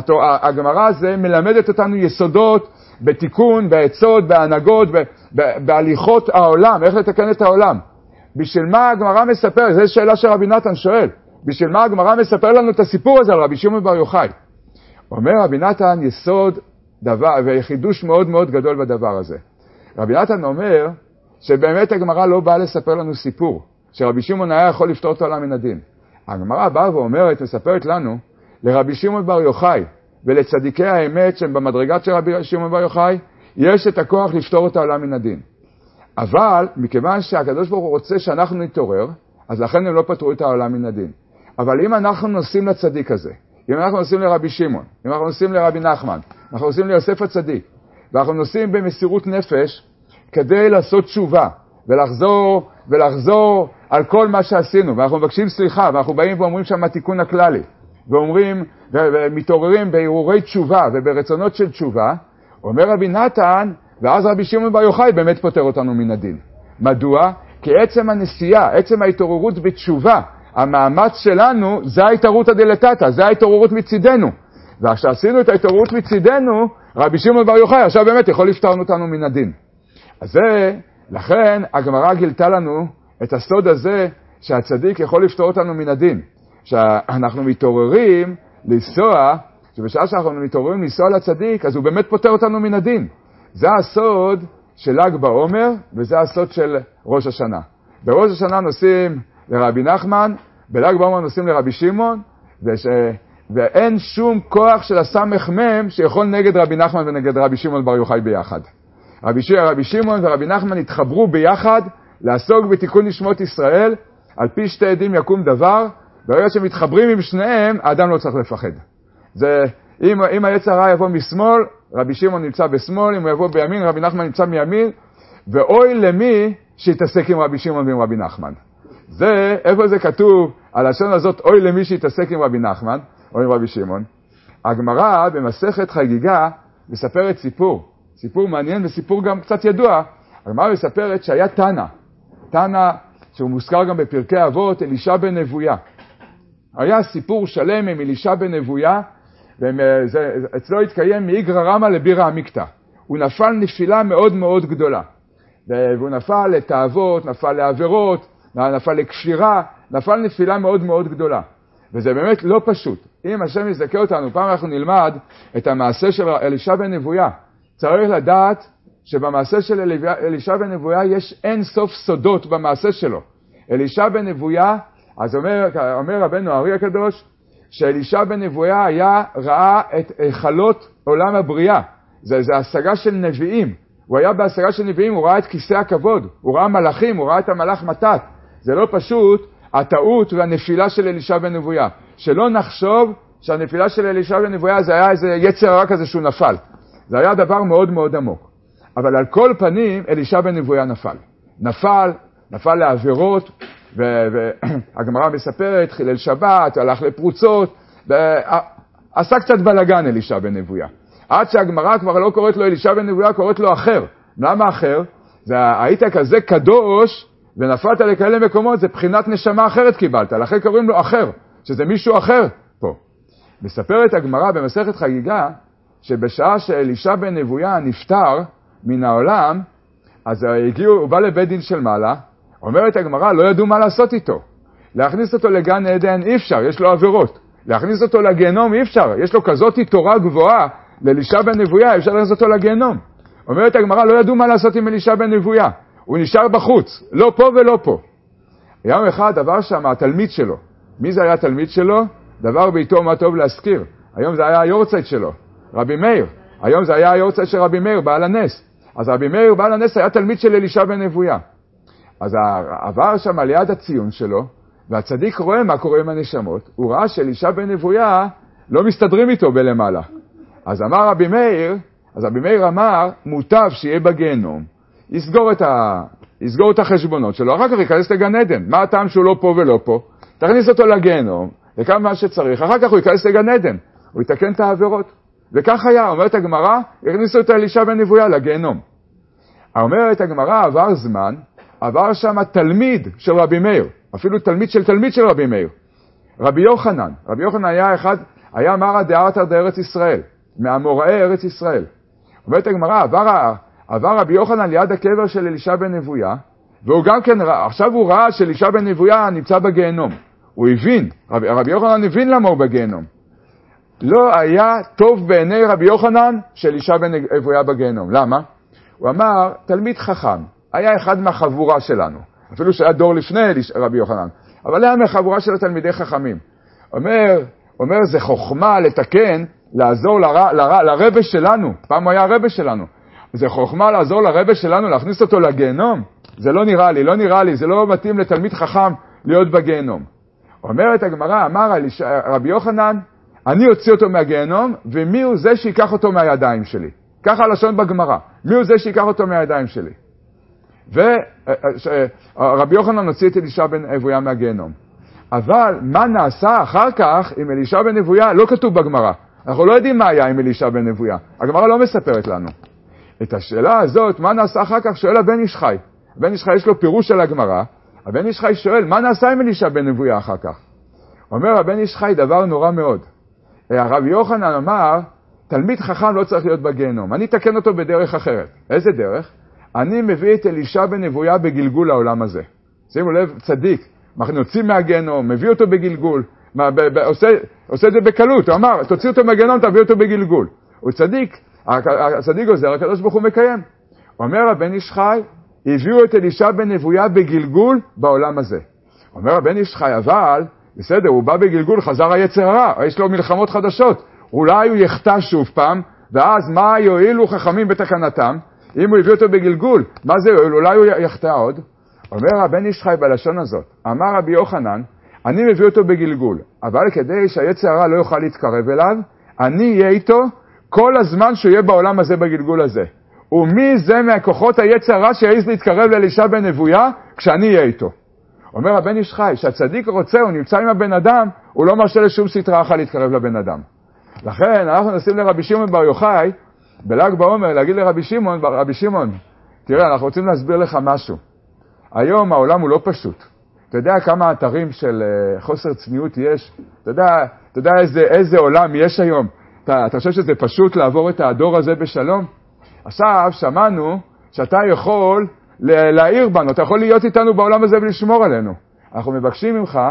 הגמרא זה מלמדת אותנו יסודות בתיקון, בעצות, בהנהגות, בהליכות העולם, איך לתקן את העולם. בשביל מה הגמרא מספר? זו שאלה שרבי נתן שואל. בשביל מה הגמרא מספר לנו את הסיפור הזה על רבי שמעון בר יוחאי? אומר רבי נתן יסוד דבר, וחידוש מאוד מאוד גדול בדבר הזה. רבי נתן אומר שבאמת הגמרא לא באה לספר לנו סיפור, שרבי שמעון היה יכול לפתור את העולם מן הדין. הגמרא באה ואומרת, מספרת לנו, לרבי שמעון בר יוחאי ולצדיקי האמת שהם במדרגת של רבי שמעון בר יוחאי, יש את הכוח לפתור את העולם מן הדין. אבל מכיוון שהקדוש ברוך הוא רוצה שאנחנו נתעורר, אז לכן הם לא פתרו את העולם מן הדין. אבל אם אנחנו נוסעים לצדיק הזה, אם אנחנו נוסעים לרבי שמעון, אם אנחנו נוסעים לרבי נחמן, אנחנו נוסעים ליוסף הצדיק, ואנחנו נוסעים במסירות נפש כדי לעשות תשובה ולחזור ולחזור על כל מה שעשינו, ואנחנו מבקשים סליחה, ואנחנו באים ואומרים שם התיקון הכללי, ואומרים ומתעוררים בהרהורי תשובה וברצונות של תשובה, אומר רבי נתן, ואז רבי שמעון בר יוחאי באמת פותר אותנו מן הדין. מדוע? כי עצם הנסיעה, עצם ההתעוררות בתשובה, המאמץ שלנו זה ההתעוררות דילתתא, זה ההתעוררות מצידנו. וכשעשינו את ההתעוררות מצידנו, רבי שמעון בר יוחאי עכשיו באמת יכול לפתור אותנו מן הדין. אז זה, לכן הגמרא גילתה לנו את הסוד הזה שהצדיק יכול לפתור אותנו מן הדין. שאנחנו מתעוררים לנסוע, שבשעה שאנחנו מתעוררים לנסוע לצדיק, אז הוא באמת פותר אותנו מן הדין. זה הסוד של ל"ג בעומר, וזה הסוד של ראש השנה. בראש השנה נוסעים לרבי נחמן, בל"ג בעומר נוסעים לרבי שמעון, ואין שום כוח של הסמך מם שיכול נגד רבי נחמן ונגד רבי שמעון בר יוחאי ביחד. רבי, ש... רבי שמעון ורבי נחמן התחברו ביחד לעסוק בתיקון נשמות ישראל, על פי שתי עדים יקום דבר, ברגע שמתחברים עם שניהם, האדם לא צריך לפחד. זה, אם, אם היצר הרע יבוא משמאל, רבי שמעון נמצא בשמאל, אם הוא יבוא בימין, רבי נחמן נמצא מימין, ואוי למי שיתעסק עם רבי שמעון ועם רבי נחמן. זה, איפה זה כתוב, הלשון הזאת, אוי למי שיתעסק עם רבי נחמן, או עם רבי שמעון. הגמרא במסכת חגיגה מספרת סיפור, סיפור מעניין וסיפור גם קצת ידוע. הגמרא מספרת שהיה תנא, תנא שהוא מוזכר גם בפרקי אבות, אלישע בן נבויה. היה סיפור שלם עם אלישע בן נבויה, ואצלו התקיים מאיגרא רמא לבירא עמיקתא. הוא נפל נפילה מאוד מאוד גדולה, והוא נפל לתאוות, נפל לעבירות, נפל לכפירה, נפל נפילה מאוד מאוד גדולה. וזה באמת לא פשוט. אם השם יזכה אותנו, פעם אנחנו נלמד את המעשה של אלישע בן נבויה. צריך לדעת שבמעשה של אלישע בן נבויה יש אין סוף סודות במעשה שלו. אלישע בן נבויה, אז אומר, אומר רבנו הארי הקדוש, שאלישע בן נבויה היה, ראה את חלות עולם הבריאה. זה, זה השגה של נביאים. הוא היה בהשגה של נביאים, הוא ראה את כיסא הכבוד, הוא ראה מלאכים, הוא ראה את המלאך מתת. זה לא פשוט הטעות והנפילה של אלישע בן נבויה. שלא נחשוב שהנפילה של אלישע בן נבויה זה היה איזה יצר הרע כזה שהוא נפל. זה היה דבר מאוד מאוד עמוק. אבל על כל פנים אלישע בן נבויה נפל. נפל, נפל לעבירות, והגמרא מספרת, חילל שבת, הלך לפרוצות, ועשה קצת בלגן אלישע בן נבויה. עד שהגמרא כבר לא קוראת לו אלישע בן נבויה, קוראת לו אחר. למה אחר? זה היית כזה קדוש ונפלת לכאלה מקומות, זה בחינת נשמה אחרת קיבלת, לכן קוראים לו אחר, שזה מישהו אחר פה. מספרת הגמרא במסכת חגיגה, שבשעה שאלישע בן נבויה נפטר מן העולם, אז הגיעו, הוא בא לבית דין של מעלה, אומרת הגמרא, לא ידעו מה לעשות איתו. להכניס אותו לגן עדן אי אפשר, יש לו עבירות. להכניס אותו לגיהנום אי אפשר, יש לו כזאת תורה גבוהה, לאלישע בן נבויה, אפשר להכניס אותו לגיהנום. אומרת הגמרא, לא ידעו מה לעשות עם אלישע בן נבויה. הוא נשאר בחוץ, לא פה ולא פה. יום אחד עבר שם התלמיד שלו. מי זה היה התלמיד שלו? דבר בעיתו מה טוב להזכיר. היום זה היה היורצייט שלו, רבי מאיר. היום זה היה היורצייט של רבי מאיר, בעל הנס. אז רבי מאיר, בעל הנס, היה תלמיד של אלישע בן נבויה. אז עבר שם על יד הציון שלו, והצדיק רואה מה קורה עם הנשמות. הוא ראה שאלישע בן נבויה לא מסתדרים איתו בלמעלה. אז אמר רבי מאיר, אז רבי מאיר אמר, מוטב שיהיה בגיהנום. יסגור את, ה... יסגור את החשבונות שלו, אחר כך ייכנס לגן עדן. מה הטעם שהוא לא פה ולא פה? תכניס אותו לגיהנום, וכמה מה שצריך, אחר כך הוא ייכנס לגן עדן. הוא יתקן את העבירות. וכך היה, אומרת הגמרא, הכניסו את אלישע בן נבויה לגיהנום. אומרת הגמרא, עבר זמן, עבר שם תלמיד של רבי מאיר, אפילו תלמיד של תלמיד של רבי מאיר, רבי יוחנן. רבי יוחנן היה אחד, היה מרא דארתא דארץ ישראל, מהאמוראי ארץ ישראל. אומרת הגמרא, עבר, עבר רבי יוחנן ליד הקבר של אלישע בן נבויה, והוא גם כן ראה, עכשיו הוא ראה שאלישע בן נבויה נמצא בגיהנום. הוא הבין, רבי, רבי יוחנן הבין למה הוא בגיהנום. לא היה טוב בעיני רבי יוחנן שאלישע בן נבויה בגיהנום. למה? הוא אמר, תלמיד חכם, היה אחד מהחבורה שלנו, אפילו שהיה דור לפני רבי יוחנן, אבל היה מהחבורה של התלמידי חכמים. אומר, אומר, זה חוכמה לתקן, לעזור לר, לר, לרבא שלנו, פעם הוא היה הרבא שלנו, זה חוכמה לעזור לרבא שלנו, להכניס אותו לגיהנום? זה לא נראה לי, לא נראה לי, זה לא מתאים לתלמיד חכם להיות בגיהנום. אומרת הגמרא, אמר רבי יוחנן, אני אוציא אותו מהגיהנום, ומי הוא זה שיקח אותו מהידיים שלי? ככה לשון בגמרא, מי הוא זה שיקח אותו מהידיים שלי? ורבי יוחנן הוציא את אלישע בן נבויה מהגיהנום. אבל מה נעשה אחר כך עם אלישע בן נבויה? לא כתוב בגמרא. אנחנו לא יודעים מה היה עם אלישע בן נבויה. הגמרא לא מספרת לנו. את השאלה הזאת, מה נעשה אחר כך, שואל הבן איש חי. הבן איש חי יש לו פירוש על הגמרא. הבן איש חי שואל, מה נעשה עם אלישע בן נבויה אחר כך? אומר הבן איש חי דבר נורא מאוד. הרבי יוחנן אמר, תלמיד חכם לא צריך להיות בגיהנום. אני אתקן אותו בדרך אחרת. איזה דרך? אני מביא את אלישע בן נבויה בגלגול לעולם הזה. שימו לב, צדיק, נוציא מהגיהנום, מביא אותו בגלגול, מה, ב, ב, עושה, עושה את זה בקלות. הוא אמר, תוציא אותו מהגיהנום, תביא אותו בגלגול. הוא צדיק, הצדיק עוזר, הקדוש ברוך הוא מקיים. אומר הבן איש חי, הביאו את אלישע בן נבויה בגלגול בעולם הזה. אומר הבן איש חי, אבל בסדר, הוא בא בגלגול, חזר היצר הרע, יש לו מלחמות חדשות. אולי הוא יחטא שוב פעם, ואז מה יועילו חכמים בתקנתם? אם הוא הביא אותו בגלגול, מה זה יועיל? אולי הוא יחטא עוד? אומר הבן איש חי בלשון הזאת, אמר רבי יוחנן, אני מביא אותו בגלגול, אבל כדי שהיצר הרע לא יוכל להתקרב אליו, אני אהיה איתו כל הזמן שהוא יהיה בעולם הזה בגלגול הזה. ומי זה מהכוחות היצר הרע שיעז להתקרב לאלישע בן אבויה כשאני אהיה איתו? אומר הבן איש חי, שהצדיק רוצה, הוא נמצא עם הבן אדם, הוא לא מרשה לשום סטרה אחת להתקרב לבן אדם. לכן אנחנו נשים לרבי שמעון בר יוחאי, בל"ג בעומר, להגיד לרבי שמעון, רבי שמעון, תראה, אנחנו רוצים להסביר לך משהו. היום העולם הוא לא פשוט. אתה יודע כמה אתרים של uh, חוסר צניעות יש? אתה יודע, אתה יודע איזה, איזה עולם יש היום? אתה, אתה חושב שזה פשוט לעבור את הדור הזה בשלום? עכשיו שמענו שאתה יכול להעיר בנו, אתה יכול להיות איתנו בעולם הזה ולשמור עלינו. אנחנו מבקשים ממך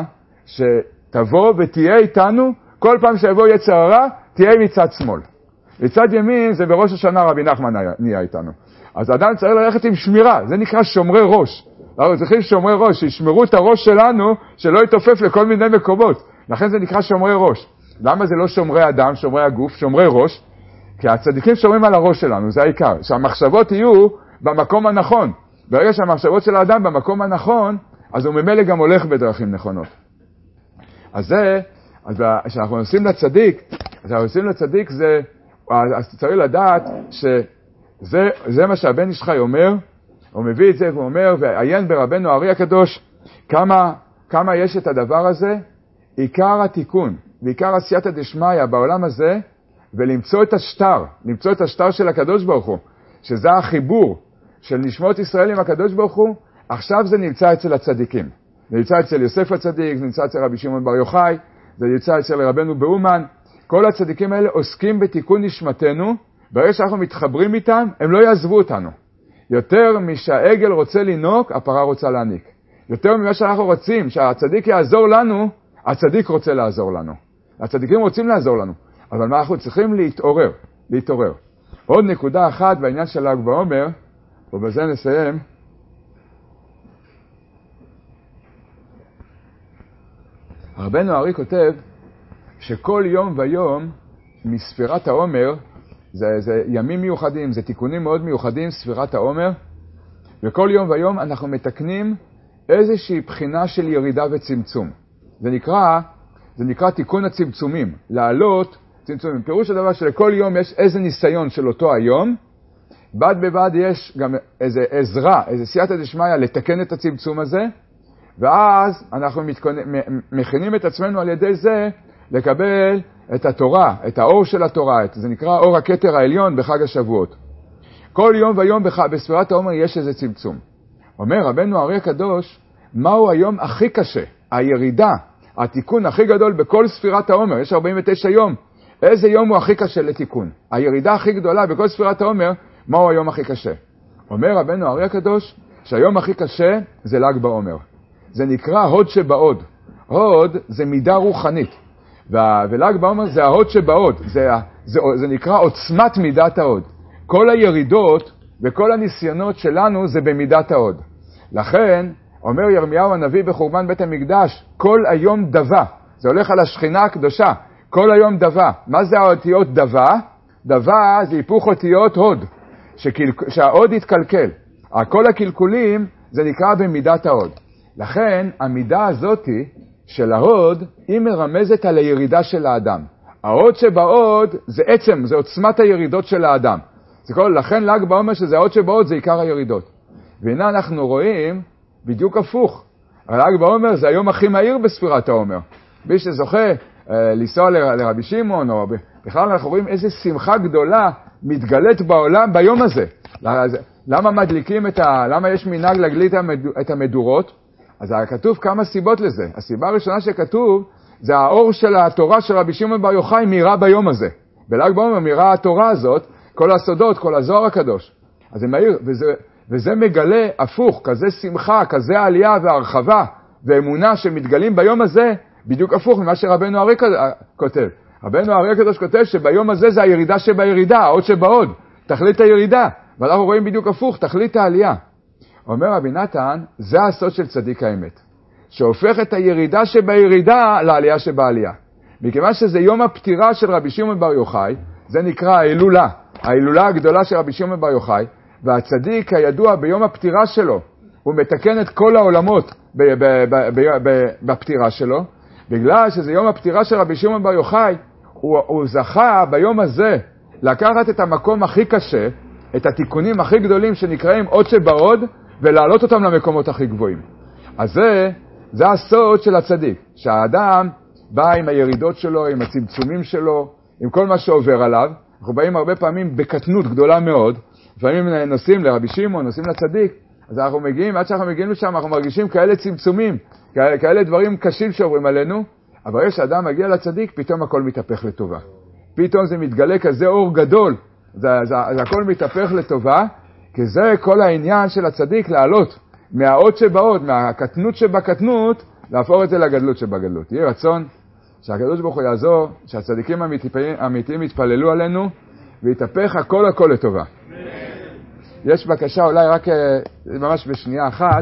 שתבוא ותהיה איתנו, כל פעם שיבוא יצר הרע, תהיה מצד שמאל. מצד ימין זה בראש השנה רבי נחמן נהיה איתנו. אז אדם צריך ללכת עם שמירה, זה נקרא שומרי ראש. אנחנו צריכים שומרי ראש, שישמרו את הראש שלנו, שלא יתופף לכל מיני מקומות. לכן זה נקרא שומרי ראש. למה זה לא שומרי אדם, שומרי הגוף, שומרי ראש? כי הצדיקים שומרים על הראש שלנו, זה העיקר. שהמחשבות יהיו במקום הנכון. ברגע שהמחשבות של האדם במקום הנכון, אז הוא ממילא גם הולך בדרכים נכונות. אז זה, אז כשאנחנו נוסעים לצדיק, כשאנחנו נוסעים לצדיק זה, אז צריך לדעת שזה זה מה שהבן איש חי אומר, הוא מביא את זה והוא אומר, ועיין ברבנו הארי הקדוש, כמה, כמה יש את הדבר הזה, עיקר התיקון, ועיקר עשייתא דשמיא בעולם הזה, ולמצוא את השטר, למצוא את השטר של הקדוש ברוך הוא, שזה החיבור של נשמות ישראל עם הקדוש ברוך הוא, עכשיו זה נמצא אצל הצדיקים. זה נמצא אצל יוסף הצדיק, זה נמצא אצל רבי שמעון בר יוחאי, זה נמצא אצל רבנו באומן. כל הצדיקים האלה עוסקים בתיקון נשמתנו, ברגע שאנחנו מתחברים איתם, הם לא יעזבו אותנו. יותר משהעגל רוצה לנוק, הפרה רוצה להניק. יותר ממה שאנחנו רוצים, שהצדיק יעזור לנו, הצדיק רוצה לעזור לנו. הצדיקים רוצים לעזור לנו, אבל מה אנחנו צריכים להתעורר, להתעורר. עוד נקודה אחת בעניין של ל"ג בעומר, ובזה נסיים. רבנו הארי כותב שכל יום ויום מספירת העומר, זה, זה ימים מיוחדים, זה תיקונים מאוד מיוחדים, ספירת העומר, וכל יום ויום אנחנו מתקנים איזושהי בחינה של ירידה וצמצום. זה נקרא, זה נקרא תיקון הצמצומים, לעלות צמצומים. פירוש הדבר שלכל יום יש איזה ניסיון של אותו היום, בד בבד יש גם איזה עזרה, איזה סייעתא דשמיא לתקן את הצמצום הזה, ואז אנחנו מתכונ... מכינים את עצמנו על ידי זה לקבל את התורה, את האור של התורה, זה נקרא אור הכתר העליון בחג השבועות. כל יום ויום בח... בספירת העומר יש איזה צמצום. אומר רבנו הארי הקדוש, מהו היום הכי קשה? הירידה, התיקון הכי גדול בכל ספירת העומר, יש ארבעים ותשע יום. איזה יום הוא הכי קשה לתיקון? הירידה הכי גדולה בכל ספירת העומר, מהו היום הכי קשה? אומר רבנו הארי הקדוש, שהיום הכי קשה זה ל"ג בעומר. זה נקרא הוד שבעוד. הוד זה מידה רוחנית. ול"ג בעומר זה ההוד שבעוד. זה, זה, זה נקרא עוצמת מידת ההוד. כל הירידות וכל הניסיונות שלנו זה במידת ההוד. לכן, אומר ירמיהו הנביא בחורבן בית המקדש, כל היום דבה. זה הולך על השכינה הקדושה. כל היום דבה. מה זה האותיות דבה? דבה זה היפוך אותיות הוד. שקל... שההוד יתקלקל. כל הקלקולים זה נקרא במידת ההוד. לכן המידה הזאת של ההוד היא מרמזת על הירידה של האדם. ההוד שבהוד זה עצם, זה עוצמת הירידות של האדם. זה כל, לכן ל"ג בעומר שזה ההוד שבהוד זה עיקר הירידות. והנה אנחנו רואים בדיוק הפוך. ל"ג בעומר זה היום הכי מהיר בספירת העומר. מי שזוכה אה, לנסוע ל, לרבי שמעון, או בכלל אנחנו רואים איזה שמחה גדולה מתגלית בעולם ביום הזה. למה מדליקים את ה... למה יש מנהג להגליט את המדורות? אז כתוב כמה סיבות לזה. הסיבה הראשונה שכתוב, זה האור של התורה של רבי שמעון בר יוחאי מאירה ביום הזה. בל"ג בעומר מאירה התורה הזאת, כל הסודות, כל הזוהר הקדוש. אז זה מאיר, וזה, וזה מגלה הפוך, כזה שמחה, כזה עלייה והרחבה ואמונה שמתגלים ביום הזה, בדיוק הפוך ממה שרבנו הארי כותב. רבנו הארי הקדוש כותב שביום הזה זה הירידה שבירידה, העוד שבעוד, תכלית הירידה. ואנחנו רואים בדיוק הפוך, תכלית העלייה. אומר רבי נתן, זה הסוד של צדיק האמת. שהופך את הירידה שבירידה לעלייה שבעלייה. מכיוון שזה יום הפטירה של רבי שמעון בר יוחאי, זה נקרא ההילולה, ההילולה הגדולה של רבי שמעון בר יוחאי, והצדיק הידוע ביום הפטירה שלו, הוא מתקן את כל העולמות בפטירה שלו, בגלל שזה יום הפטירה של רבי שמעון בר יוחאי, הוא, הוא זכה ביום הזה לקחת את המקום הכי קשה, את התיקונים הכי גדולים שנקראים עוד שבעוד, ולהעלות אותם למקומות הכי גבוהים. אז זה, זה הסוד של הצדיק, שהאדם בא עם הירידות שלו, עם הצמצומים שלו, עם כל מה שעובר עליו. אנחנו באים הרבה פעמים בקטנות גדולה מאוד, לפעמים נוסעים לרבי שמעון, נוסעים לצדיק, אז אנחנו מגיעים, עד שאנחנו מגיעים לשם, אנחנו מרגישים כאלה צמצומים, כאלה, כאלה דברים קשים שעוברים עלינו, אבל יש אדם מגיע לצדיק, פתאום הכל מתהפך לטובה. פתאום זה מתגלה כזה אור גדול, זה, זה, זה הכל מתהפך לטובה, כי זה כל העניין של הצדיק לעלות מהעוד שבעוד, מהקטנות שבקטנות, להפוך את זה לגדלות שבגדלות. יהיה רצון שהקדוש ברוך הוא יעזור, שהצדיקים האמיתיים יתפללו עלינו, ויתהפך הכל הכל לטובה. יש בקשה, אולי רק ממש בשנייה אחת,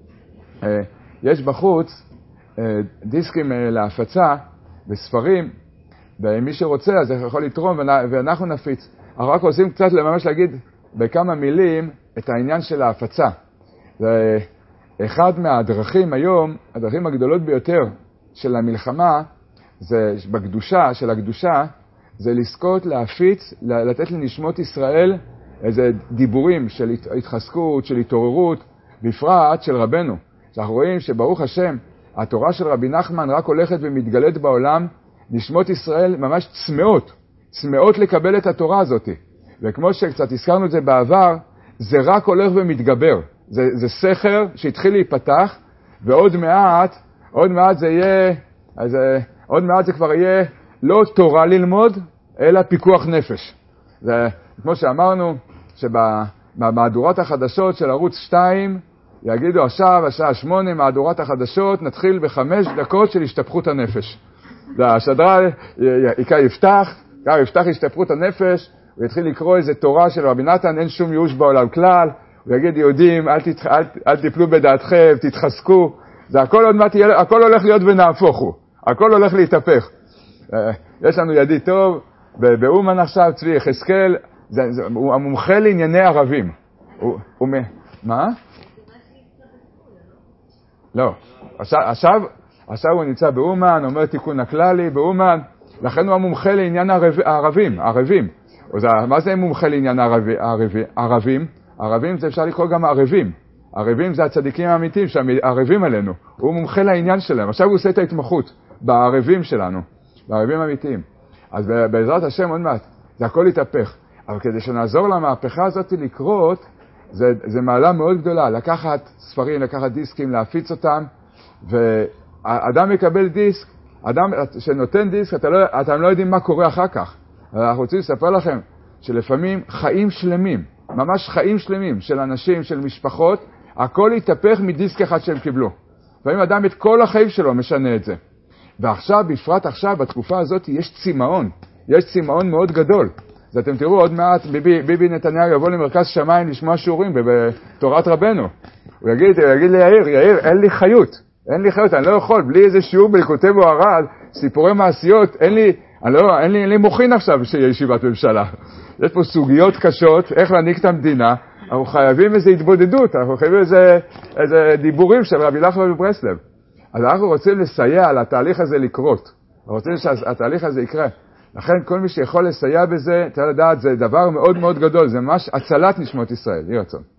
יש בחוץ דיסקים להפצה בספרים, ומי שרוצה אז יכול לתרום ואנחנו נפיץ. אנחנו רק עושים קצת ממש להגיד בכמה מילים את העניין של ההפצה. זה אחד מהדרכים היום, הדרכים הגדולות ביותר של המלחמה, זה בקדושה, של הקדושה, זה לזכות להפיץ, לתת לנשמות ישראל איזה דיבורים של התחזקות, של התעוררות, בפרט של רבנו. שאנחנו רואים שברוך השם, התורה של רבי נחמן רק הולכת ומתגלית בעולם, נשמות ישראל ממש צמאות, צמאות לקבל את התורה הזאת. וכמו שקצת הזכרנו את זה בעבר, זה רק הולך ומתגבר. זה, זה סכר שהתחיל להיפתח, ועוד מעט, עוד מעט זה יהיה, אז, עוד מעט זה כבר יהיה לא תורה ללמוד, אלא פיקוח נפש. זה, כמו שאמרנו, שבמהדורת החדשות של ערוץ שתיים, יגידו עכשיו, השעה שמונה, מהדורת החדשות, נתחיל בחמש דקות של השתפכות הנפש. השדרן יפתח, יפתח השתפכות הנפש, הוא יתחיל לקרוא איזה תורה של רבי נתן, אין שום ייאוש בעולם כלל, הוא יגיד יהודים, אל, תתח... אל, אל תיפלו בדעתכם, תתחזקו, זה הכל עוד מעט, הכל הולך להיות ונהפוך הוא, הכל הולך להתהפך. יש לנו ידיד טוב, באומן עכשיו, צבי יחזקאל, זה, זה, הוא המומחה לענייני ערבים. הוא, הוא, מה? לא, עכשיו, עכשיו, עכשיו הוא נמצא באומן, אומר תיקון הכללי, באומן, לכן הוא המומחה לעניין הערבים, ערבים. מה זה מומחה לעניין ערבים? ערבים זה אפשר לקרוא גם ערבים. ערבים זה הצדיקים האמיתיים שערבים עלינו. הוא מומחה לעניין שלהם. עכשיו הוא עושה את ההתמחות בערבים שלנו, בערבים האמיתיים. אז בעזרת השם עוד מעט, זה הכל יתהפך. אבל כדי שנעזור למהפכה הזאת לקרות, זה, זה מעלה מאוד גדולה. לקחת ספרים, לקחת דיסקים, להפיץ אותם, ואדם יקבל דיסק, אדם שנותן דיסק, אתה לא, אתם לא יודעים מה קורה אחר כך. אנחנו רוצים לספר לכם שלפעמים חיים שלמים, ממש חיים שלמים של אנשים, של משפחות, הכל יתהפך מדיסק אחד שהם קיבלו. לפעמים אדם את כל החיים שלו משנה את זה. ועכשיו, בפרט עכשיו, בתקופה הזאת, יש צימאון. יש צימאון מאוד גדול. אז אתם תראו עוד מעט, ביבי, ביבי נתניהו יבוא למרכז שמיים לשמוע שיעורים בתורת רבנו. הוא יגיד, הוא יגיד לי, יאיר, יאיר, אין לי חיות. אין לי חיות, אני לא יכול, בלי איזה שיעור בליקוטי מוהר"ן, סיפורי מעשיות, אין לי, אני לא, אין לי, אין לי מוכין עכשיו שיהיה ישיבת ממשלה. יש פה סוגיות קשות, איך להנהיג את המדינה, אנחנו חייבים איזו התבודדות, אנחנו חייבים איזה, איזה דיבורים של רבי נחמן מברסלב. אז אנחנו רוצים לסייע לתהליך הזה לקרות, אנחנו רוצים שהתהליך הזה יקרה. לכן כל מי שיכול לסייע בזה, צריך לדעת, זה דבר מאוד מאוד גדול, זה ממש הצלת נשמות ישראל, יהי רצון.